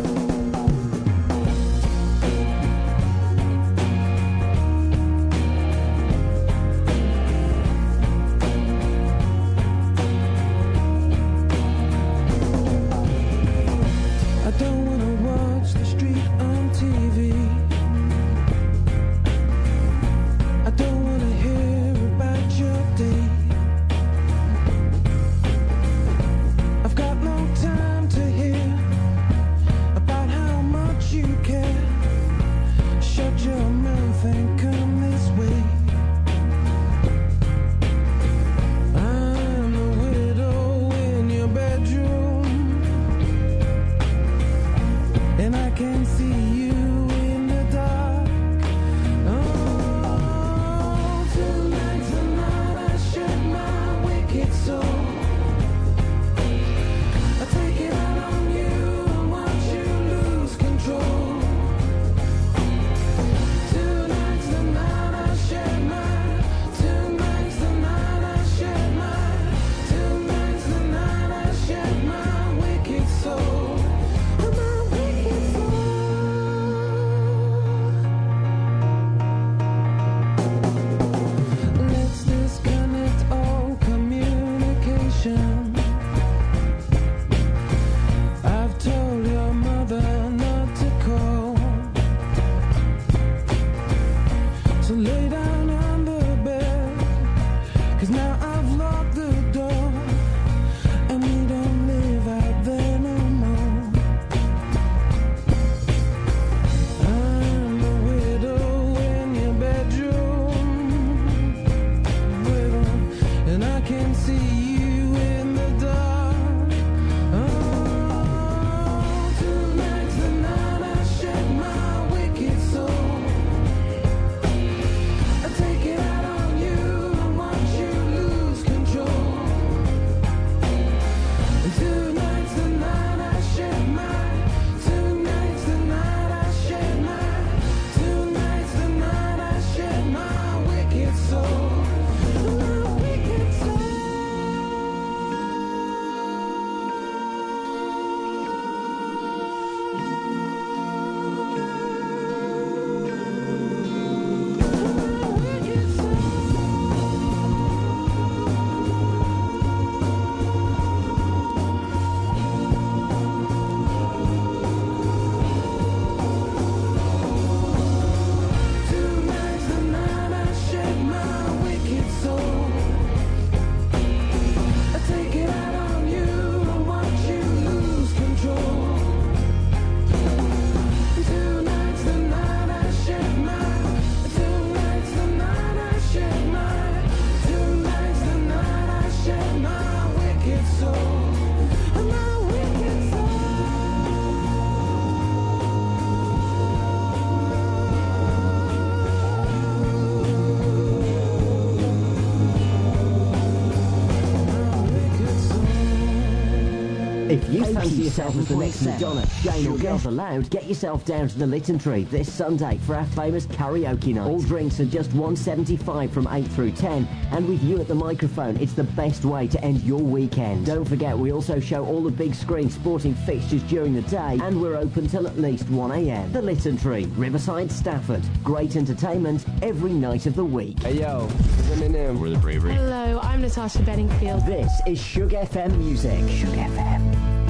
I've got no time to hear about wicked soul, my wicked soul. If you fancy yourself as the next Madonna, Shane or Girls Aloud, get yourself down to the Lytton Tree this Sunday for our famous karaoke night. All drinks are just one seventy-five from eight through ten, and with you at the microphone, it's the best way to end your weekend. Don't forget, we also show all the big screen sporting fixtures during the day, and we're open till at least one a m. The Lytton Tree, Riverside, Stafford. Great entertainment every night of the week. Hey yo, it's Eminem. We're the Bravery. Hello, I'm Natasha Bedingfield. This is Shug F M Music. Shug F M.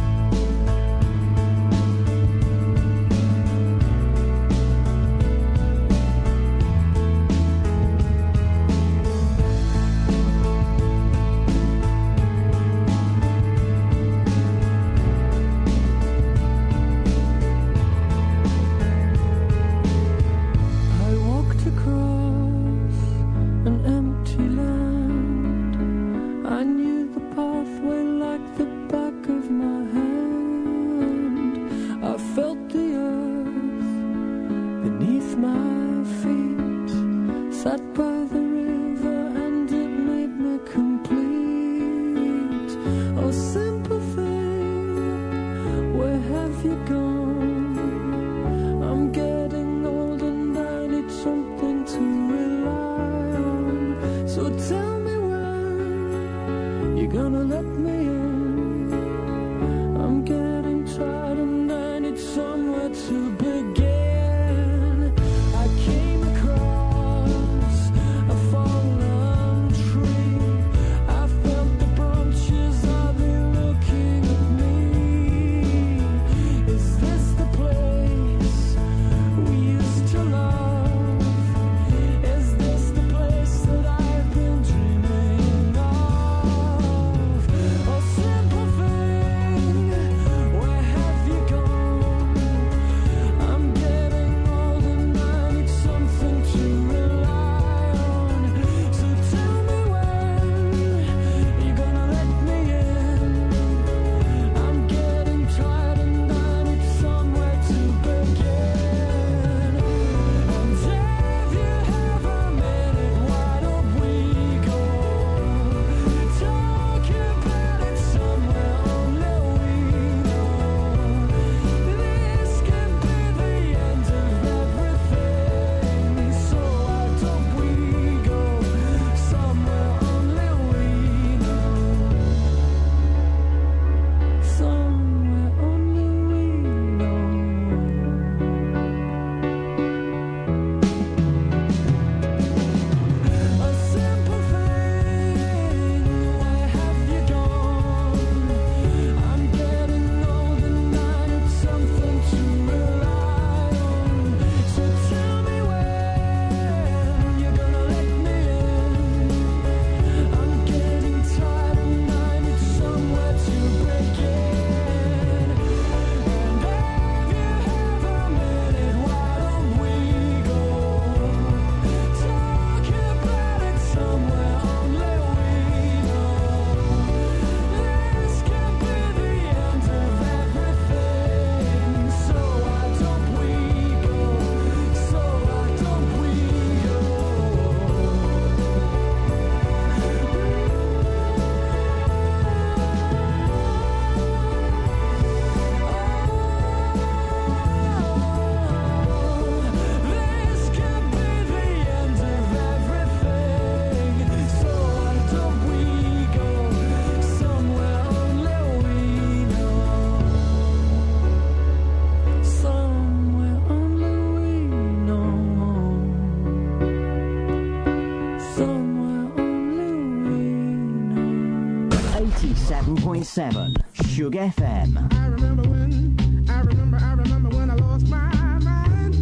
eighty-seven point seven Shug F M. I remember when, I remember, I remember when I lost my mind.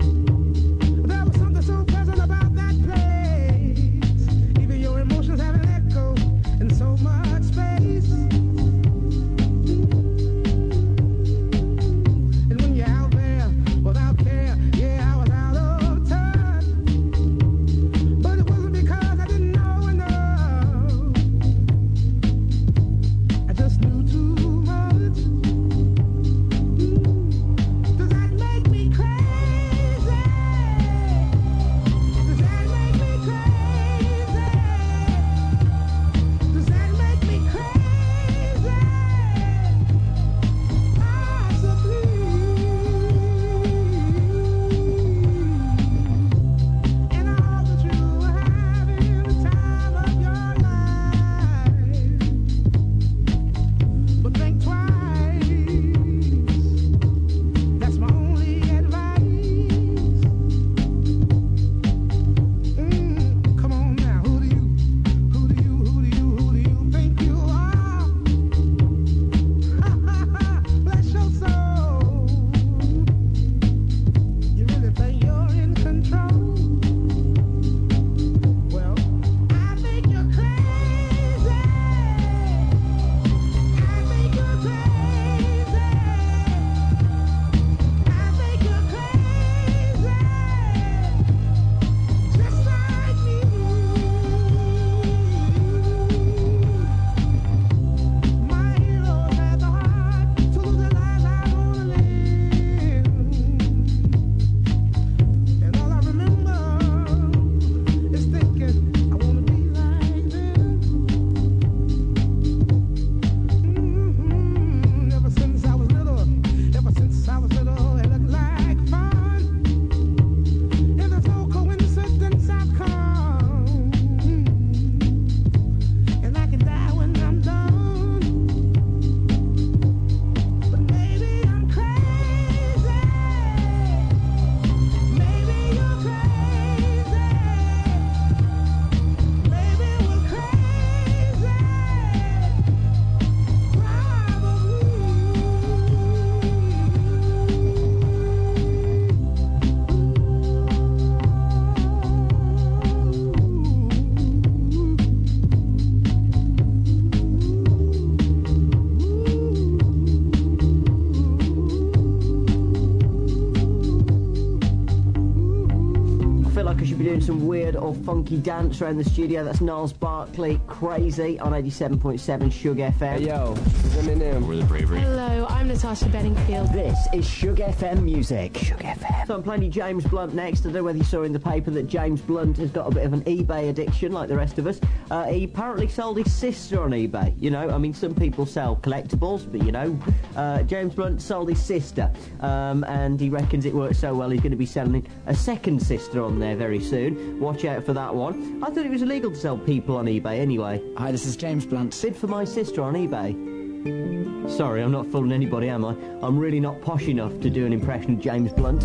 There was something so pleasant about that place. Even your emotions have an echo in so much space. And when you're out there without care, yeah, I was out of touch. But it wasn't because I didn't know enough. doing some weird or funky dance around the studio. That's Niles Barkley, Crazy, on eighty-seven point seven Shug F M. Hey, yo, this is Eminem. We're the Bravery. Hello, I'm Natasha Bedingfield. This is Shug F M Music. Shug F M. So I'm playing you James Blunt next. I don't know whether you saw in the paper that James Blunt has got a bit of an eBay addiction like the rest of us. Uh, he apparently sold his sister on eBay. You know, I mean, some people sell collectibles, but, you know, uh, James Blunt sold his sister. Um, and he reckons it worked so well he's going to be selling a second sister on there very soon. Watch out for that one. I thought it was illegal to sell people on eBay anyway. Hi, this is James Blunt. Bid for my sister on eBay. Sorry, I'm not fooling anybody, am I? I'm really not posh enough to do an impression of James Blunt.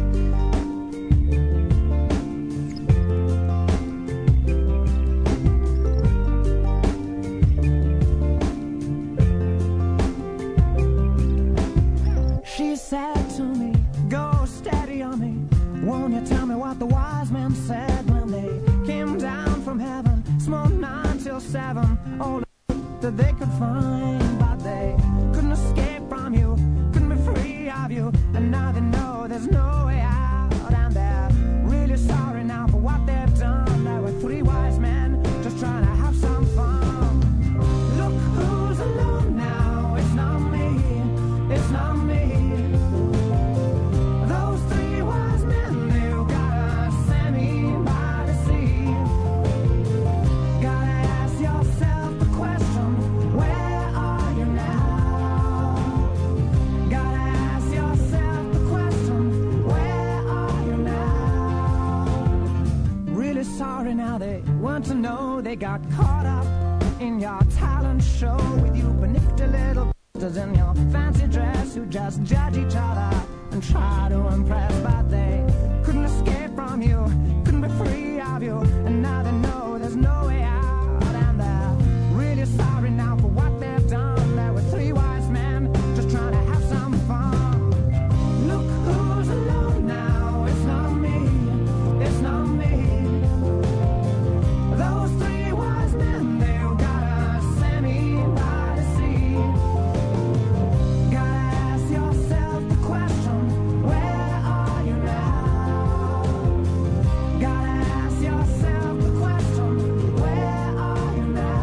She said to me, go steady on me. Won't you tell me what the wise men said when they came down from heaven? Smoked nine till seven, all the that they could find, but they couldn't escape from you, couldn't be free of you, and now they know there's no way out, and they're really sorry now for what they've done. There were three wise men just trying to have some fun. Look who's alone now, it's not me, it's not me. Those three wise men, they've got a semi by the sea. Gotta ask yourself the question, where are you now? Gotta ask yourself the question, where are you now? Really sorry now they weren't to know they got caught up in your talent show with you panicked little b****s in your fancy dress who just judge each other and try to impress, but they couldn't escape from you, couldn't be free of you, and now they know there's no way out, and they're really sorry now for what they've done. There were three wise men just trying to have some fun. Look who's alone now, it's not me, it's not me. Those three wise men, they've got a semi by the sea. Gotta ask yourself the question, where are you now? Gotta ask yourself the question, where are you now?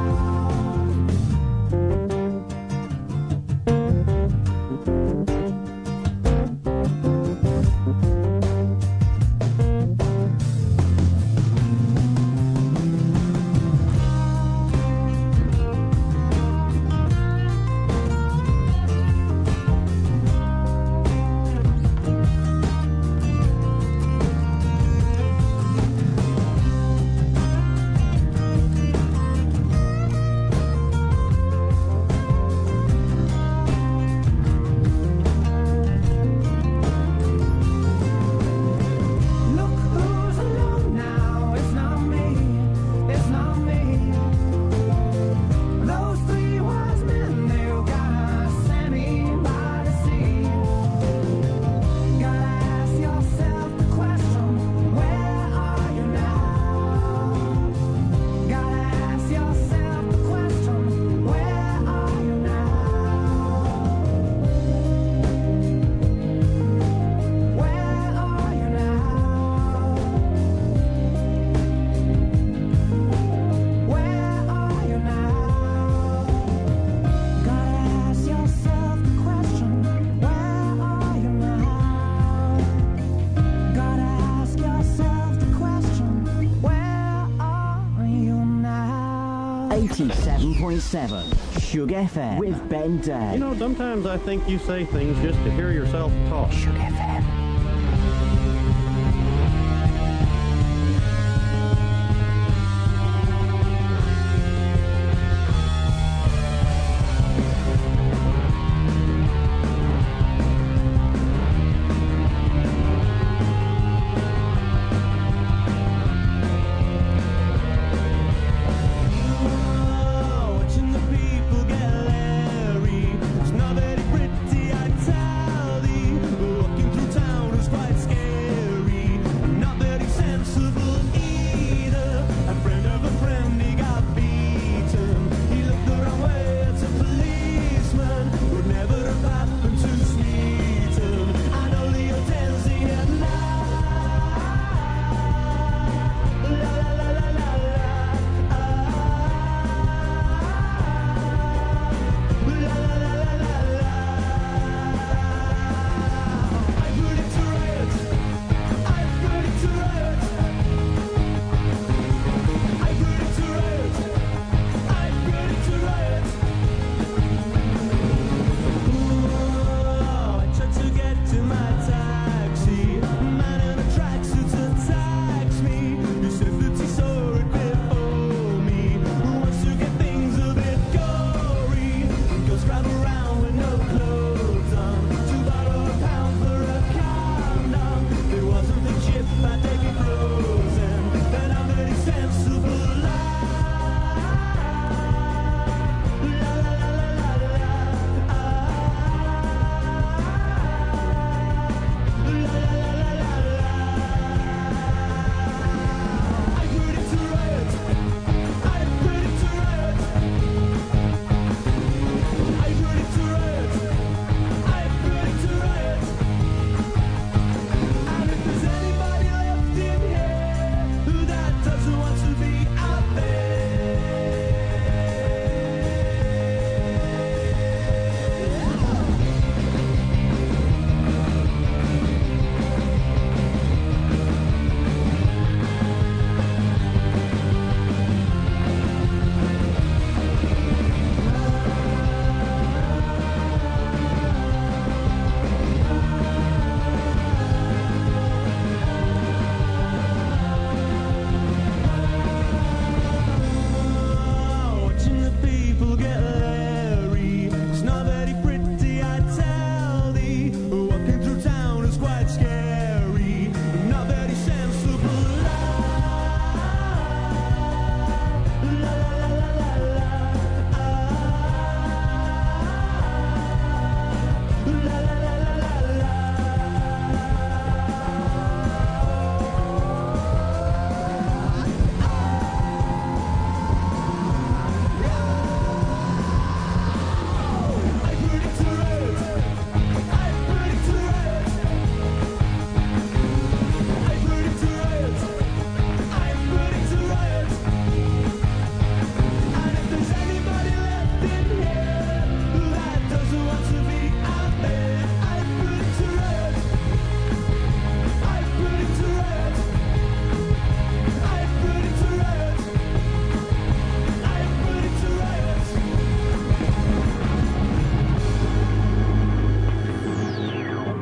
Look who's alone now, it's not me, it's not me. Those three wise men, they've got a semi by the sea. Gotta ask yourself the question, where are you now? Gotta ask yourself the question, where are you now? Where are you now? Where are you now? Gotta ask yourself the question, where are you now? Gotta ask yourself the question, where are you now? eighty-seven point seven Shug F M with Ben Day. You know, sometimes I think you say things just to hear yourself talk. Shug F M. Watching the people get leery. It's not very pretty, I tell thee. Walking through town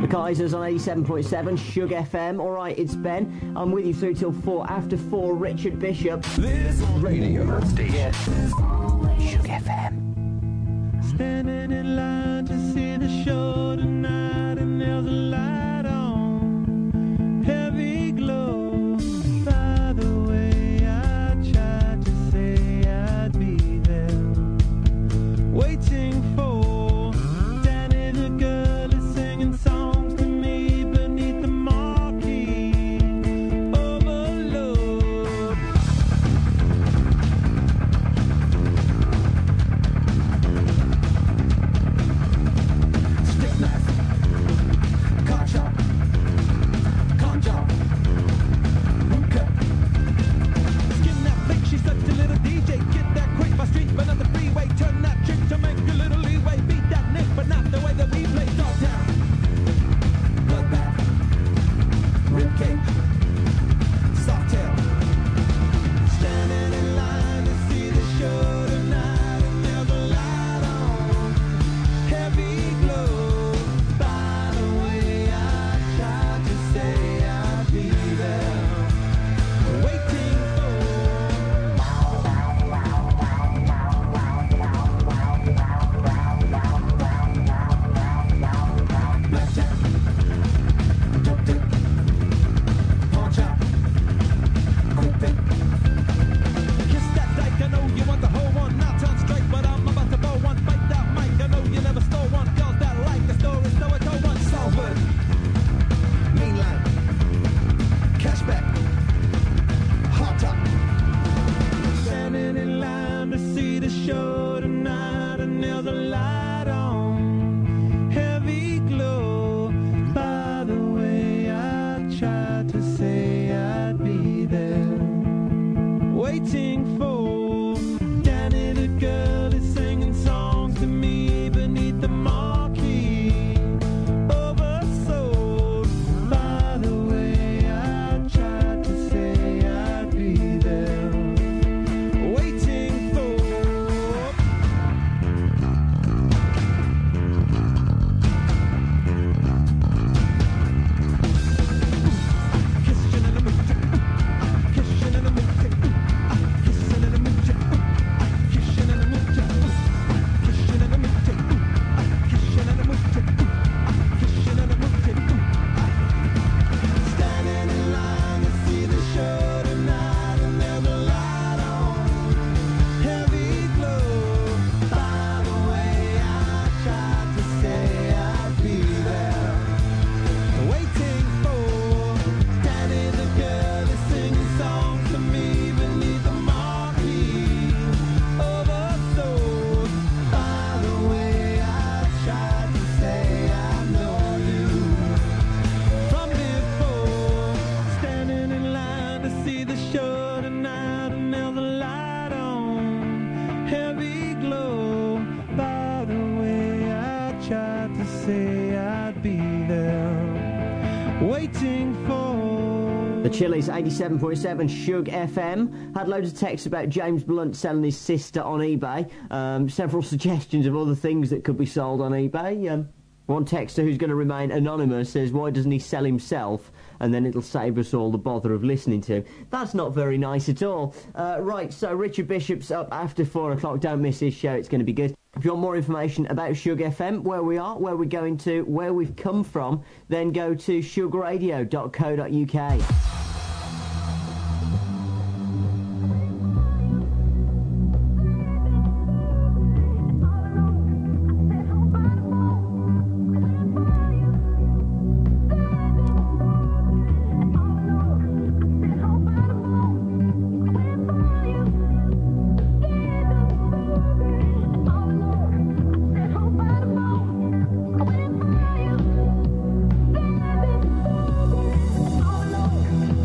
Kaisers on eighty-seven point seven, Shug F M. All right, it's Ben. I'm with you through till four. After four, Richard Bishop. This radio station. Shug F M. Standing in line to see the show tonight, and there's a light on, heavy glow. By the way, I tried to say I'd be there, waiting for Danny the girl is singing songs to me beneath the marquee. Overload. Stick knife, car chop, con job, root cut. Skin that flick, she's such a little D J. Get that quick, my street, but on the freeway. Turn that trick to make a little leeway. Beat that nick, but not the way that we play. Dogtown, bloodbath, ribcage, soft tail. Standing in line to see the show tonight, and there's a light on, heavy glow. By the way, I tried to say I'd be there, waiting blackjack, dope dick, pawn chop, quick pick. Kiss that dyke, I know you want the whole one. Not on strike, but I'm about to blow one. Fight that mic, I know you never stole one. Girls that like the story, so I told one. Salford, mainline, cashback, hot top. Standing in line to see the show tonight, and there's a light on, heavy glow. By the way, I tried to say I'd be there, waiting for Danny the girl is singing songs to me beneath the marquee. Oversold. By the way, I tried to say I'd be there, waiting for. Kissing in the mood, kissing in the mood, kissing in the mood, kissing in the mood, kissing in the mood, kissing in the mood, kissing in the mood. Standing in line to see the show tonight, and there's a light on, heavy glow. By the way, I tried to say I'd be there, waiting for Danny the girl is singing songs to me beneath the marquee. Oversold. By the way, I tried to say I know you from before. Standing in line to see the show tonight, and there's a light on, heavy glow. By the way, I tried to say I'd be there, waiting for. The Chili's eighty-seven point seven Shug F M. Had loads of texts about James Blunt selling his sister on eBay. Um, several suggestions of other things that could be sold on eBay. Um, one texter who's going to remain anonymous says, why doesn't he sell himself? And then it'll save us all the bother of listening to him. That's not very nice at all. Uh, right, so Richard Bishop's up after four o'clock. Don't miss his show. It's going to be good. If you want more information about Shug F M, where we are, where we're going to, where we've come from, then go to shug radio dot co dot U K. All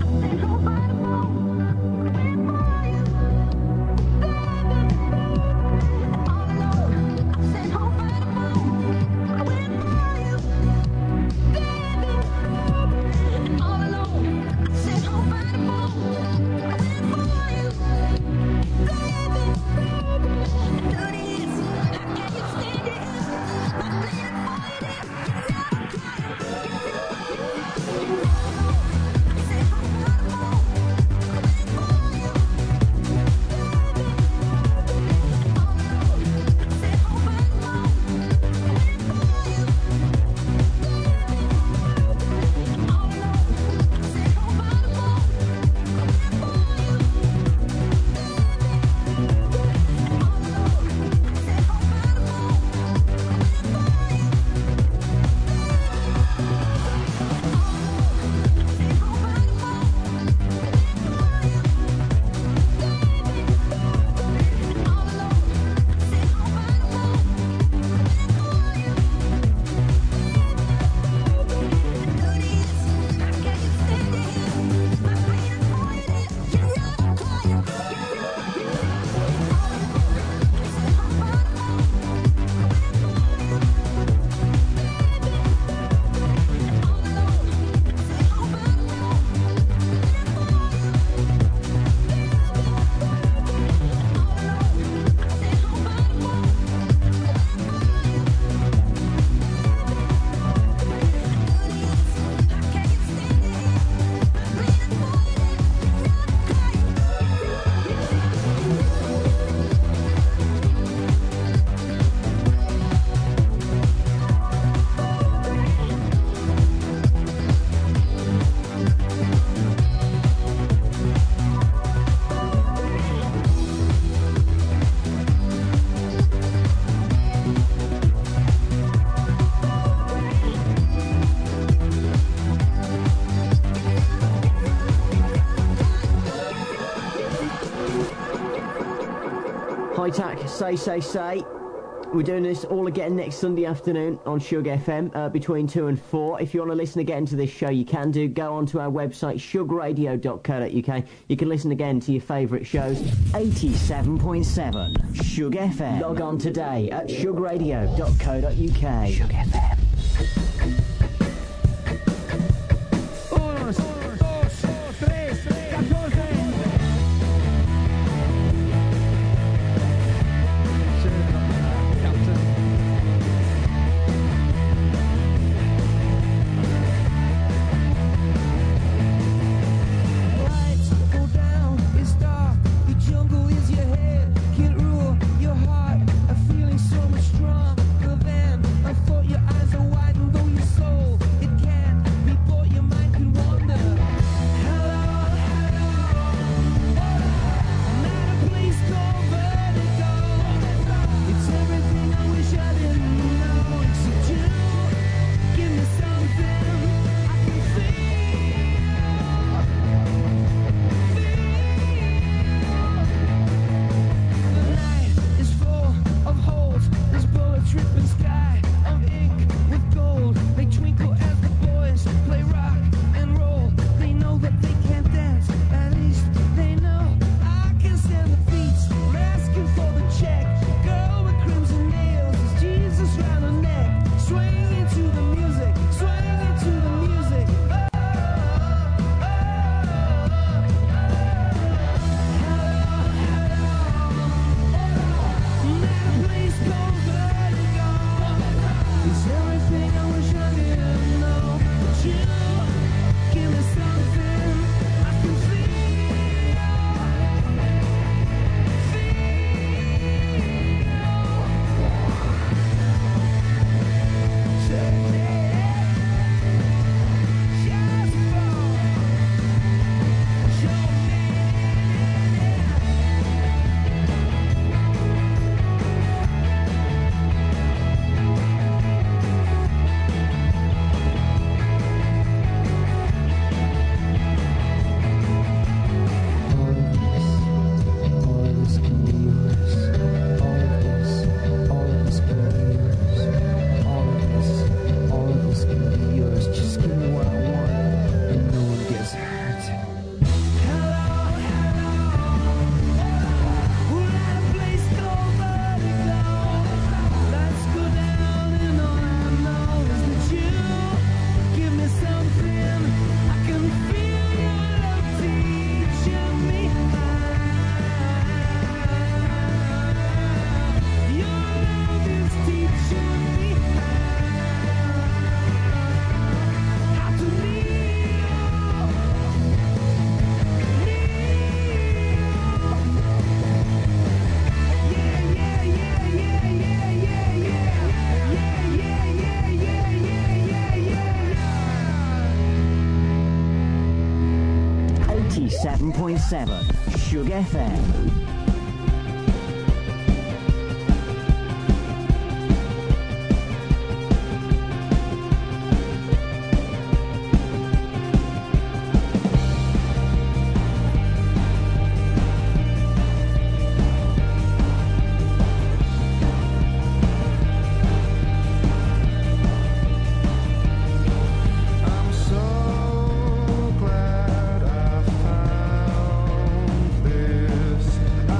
Attack, Say Say Say. We're doing this all again next Sunday afternoon on Shug F M uh, between two and four. If you want to listen again to this show, you can do. Go onto our website, shug radio dot co dot uk. You can listen again to your favourite shows. eighty-seven point seven Shug F M. Log on today at shug radio dot co dot uk. Shug F M. eighty-seven point seven Shug F M. Glad I found this.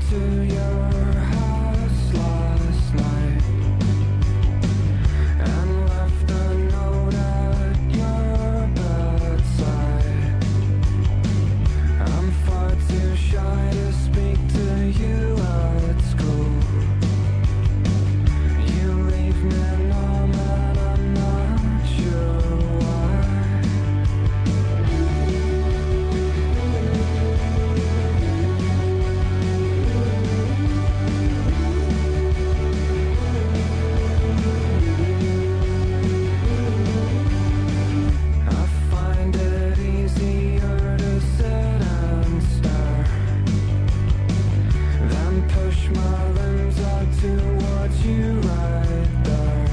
to your house last night and left a note at your bedside. I'm far too shy to speak to you at school. You leave me numb and I'm not sure why. I find it easier to sit and stare than push my limbs out towards you right there.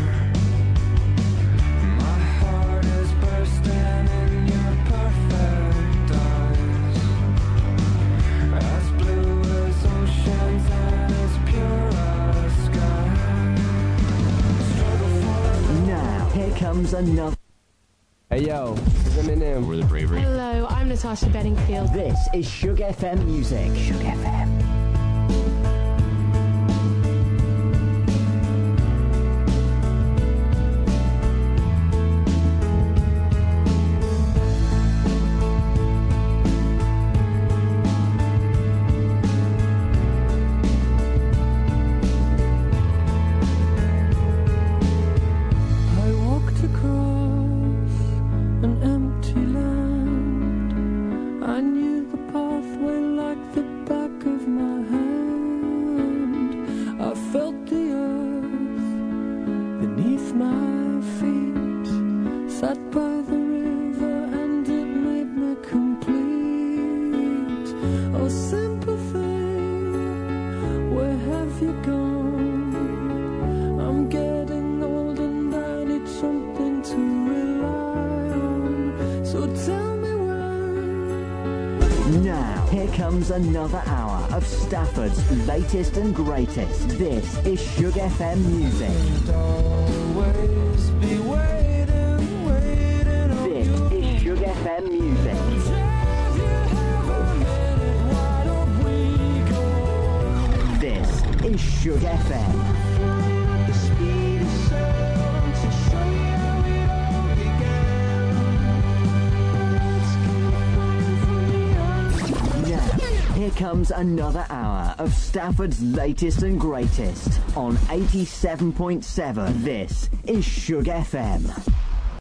My heart is bursting in your perfect eyes, as blue as oceans and as pure as sky. Struggle for Now, here comes another. Hey yo, this is Eminem. We're the Bravery. Hello, I'm Natasha Bedingfield. This is Shug F M Music. Shug F M. I walked across an empty land. I knew the pathway like the back of my hand. I felt the earth beneath my feet. Sat by the river and it made me complete. Oh, sympathy, where have you gone? I'm getting old and I need something to rely on. So tell me when. Now, here comes another hour of Stafford's latest and greatest. This is Shug F M Music. Always be waiting, waiting on This is Shug F M Music. This is Shug F M. Now, here comes another hour of Stafford's latest and greatest on eighty-seven point seven. This is Shug F M.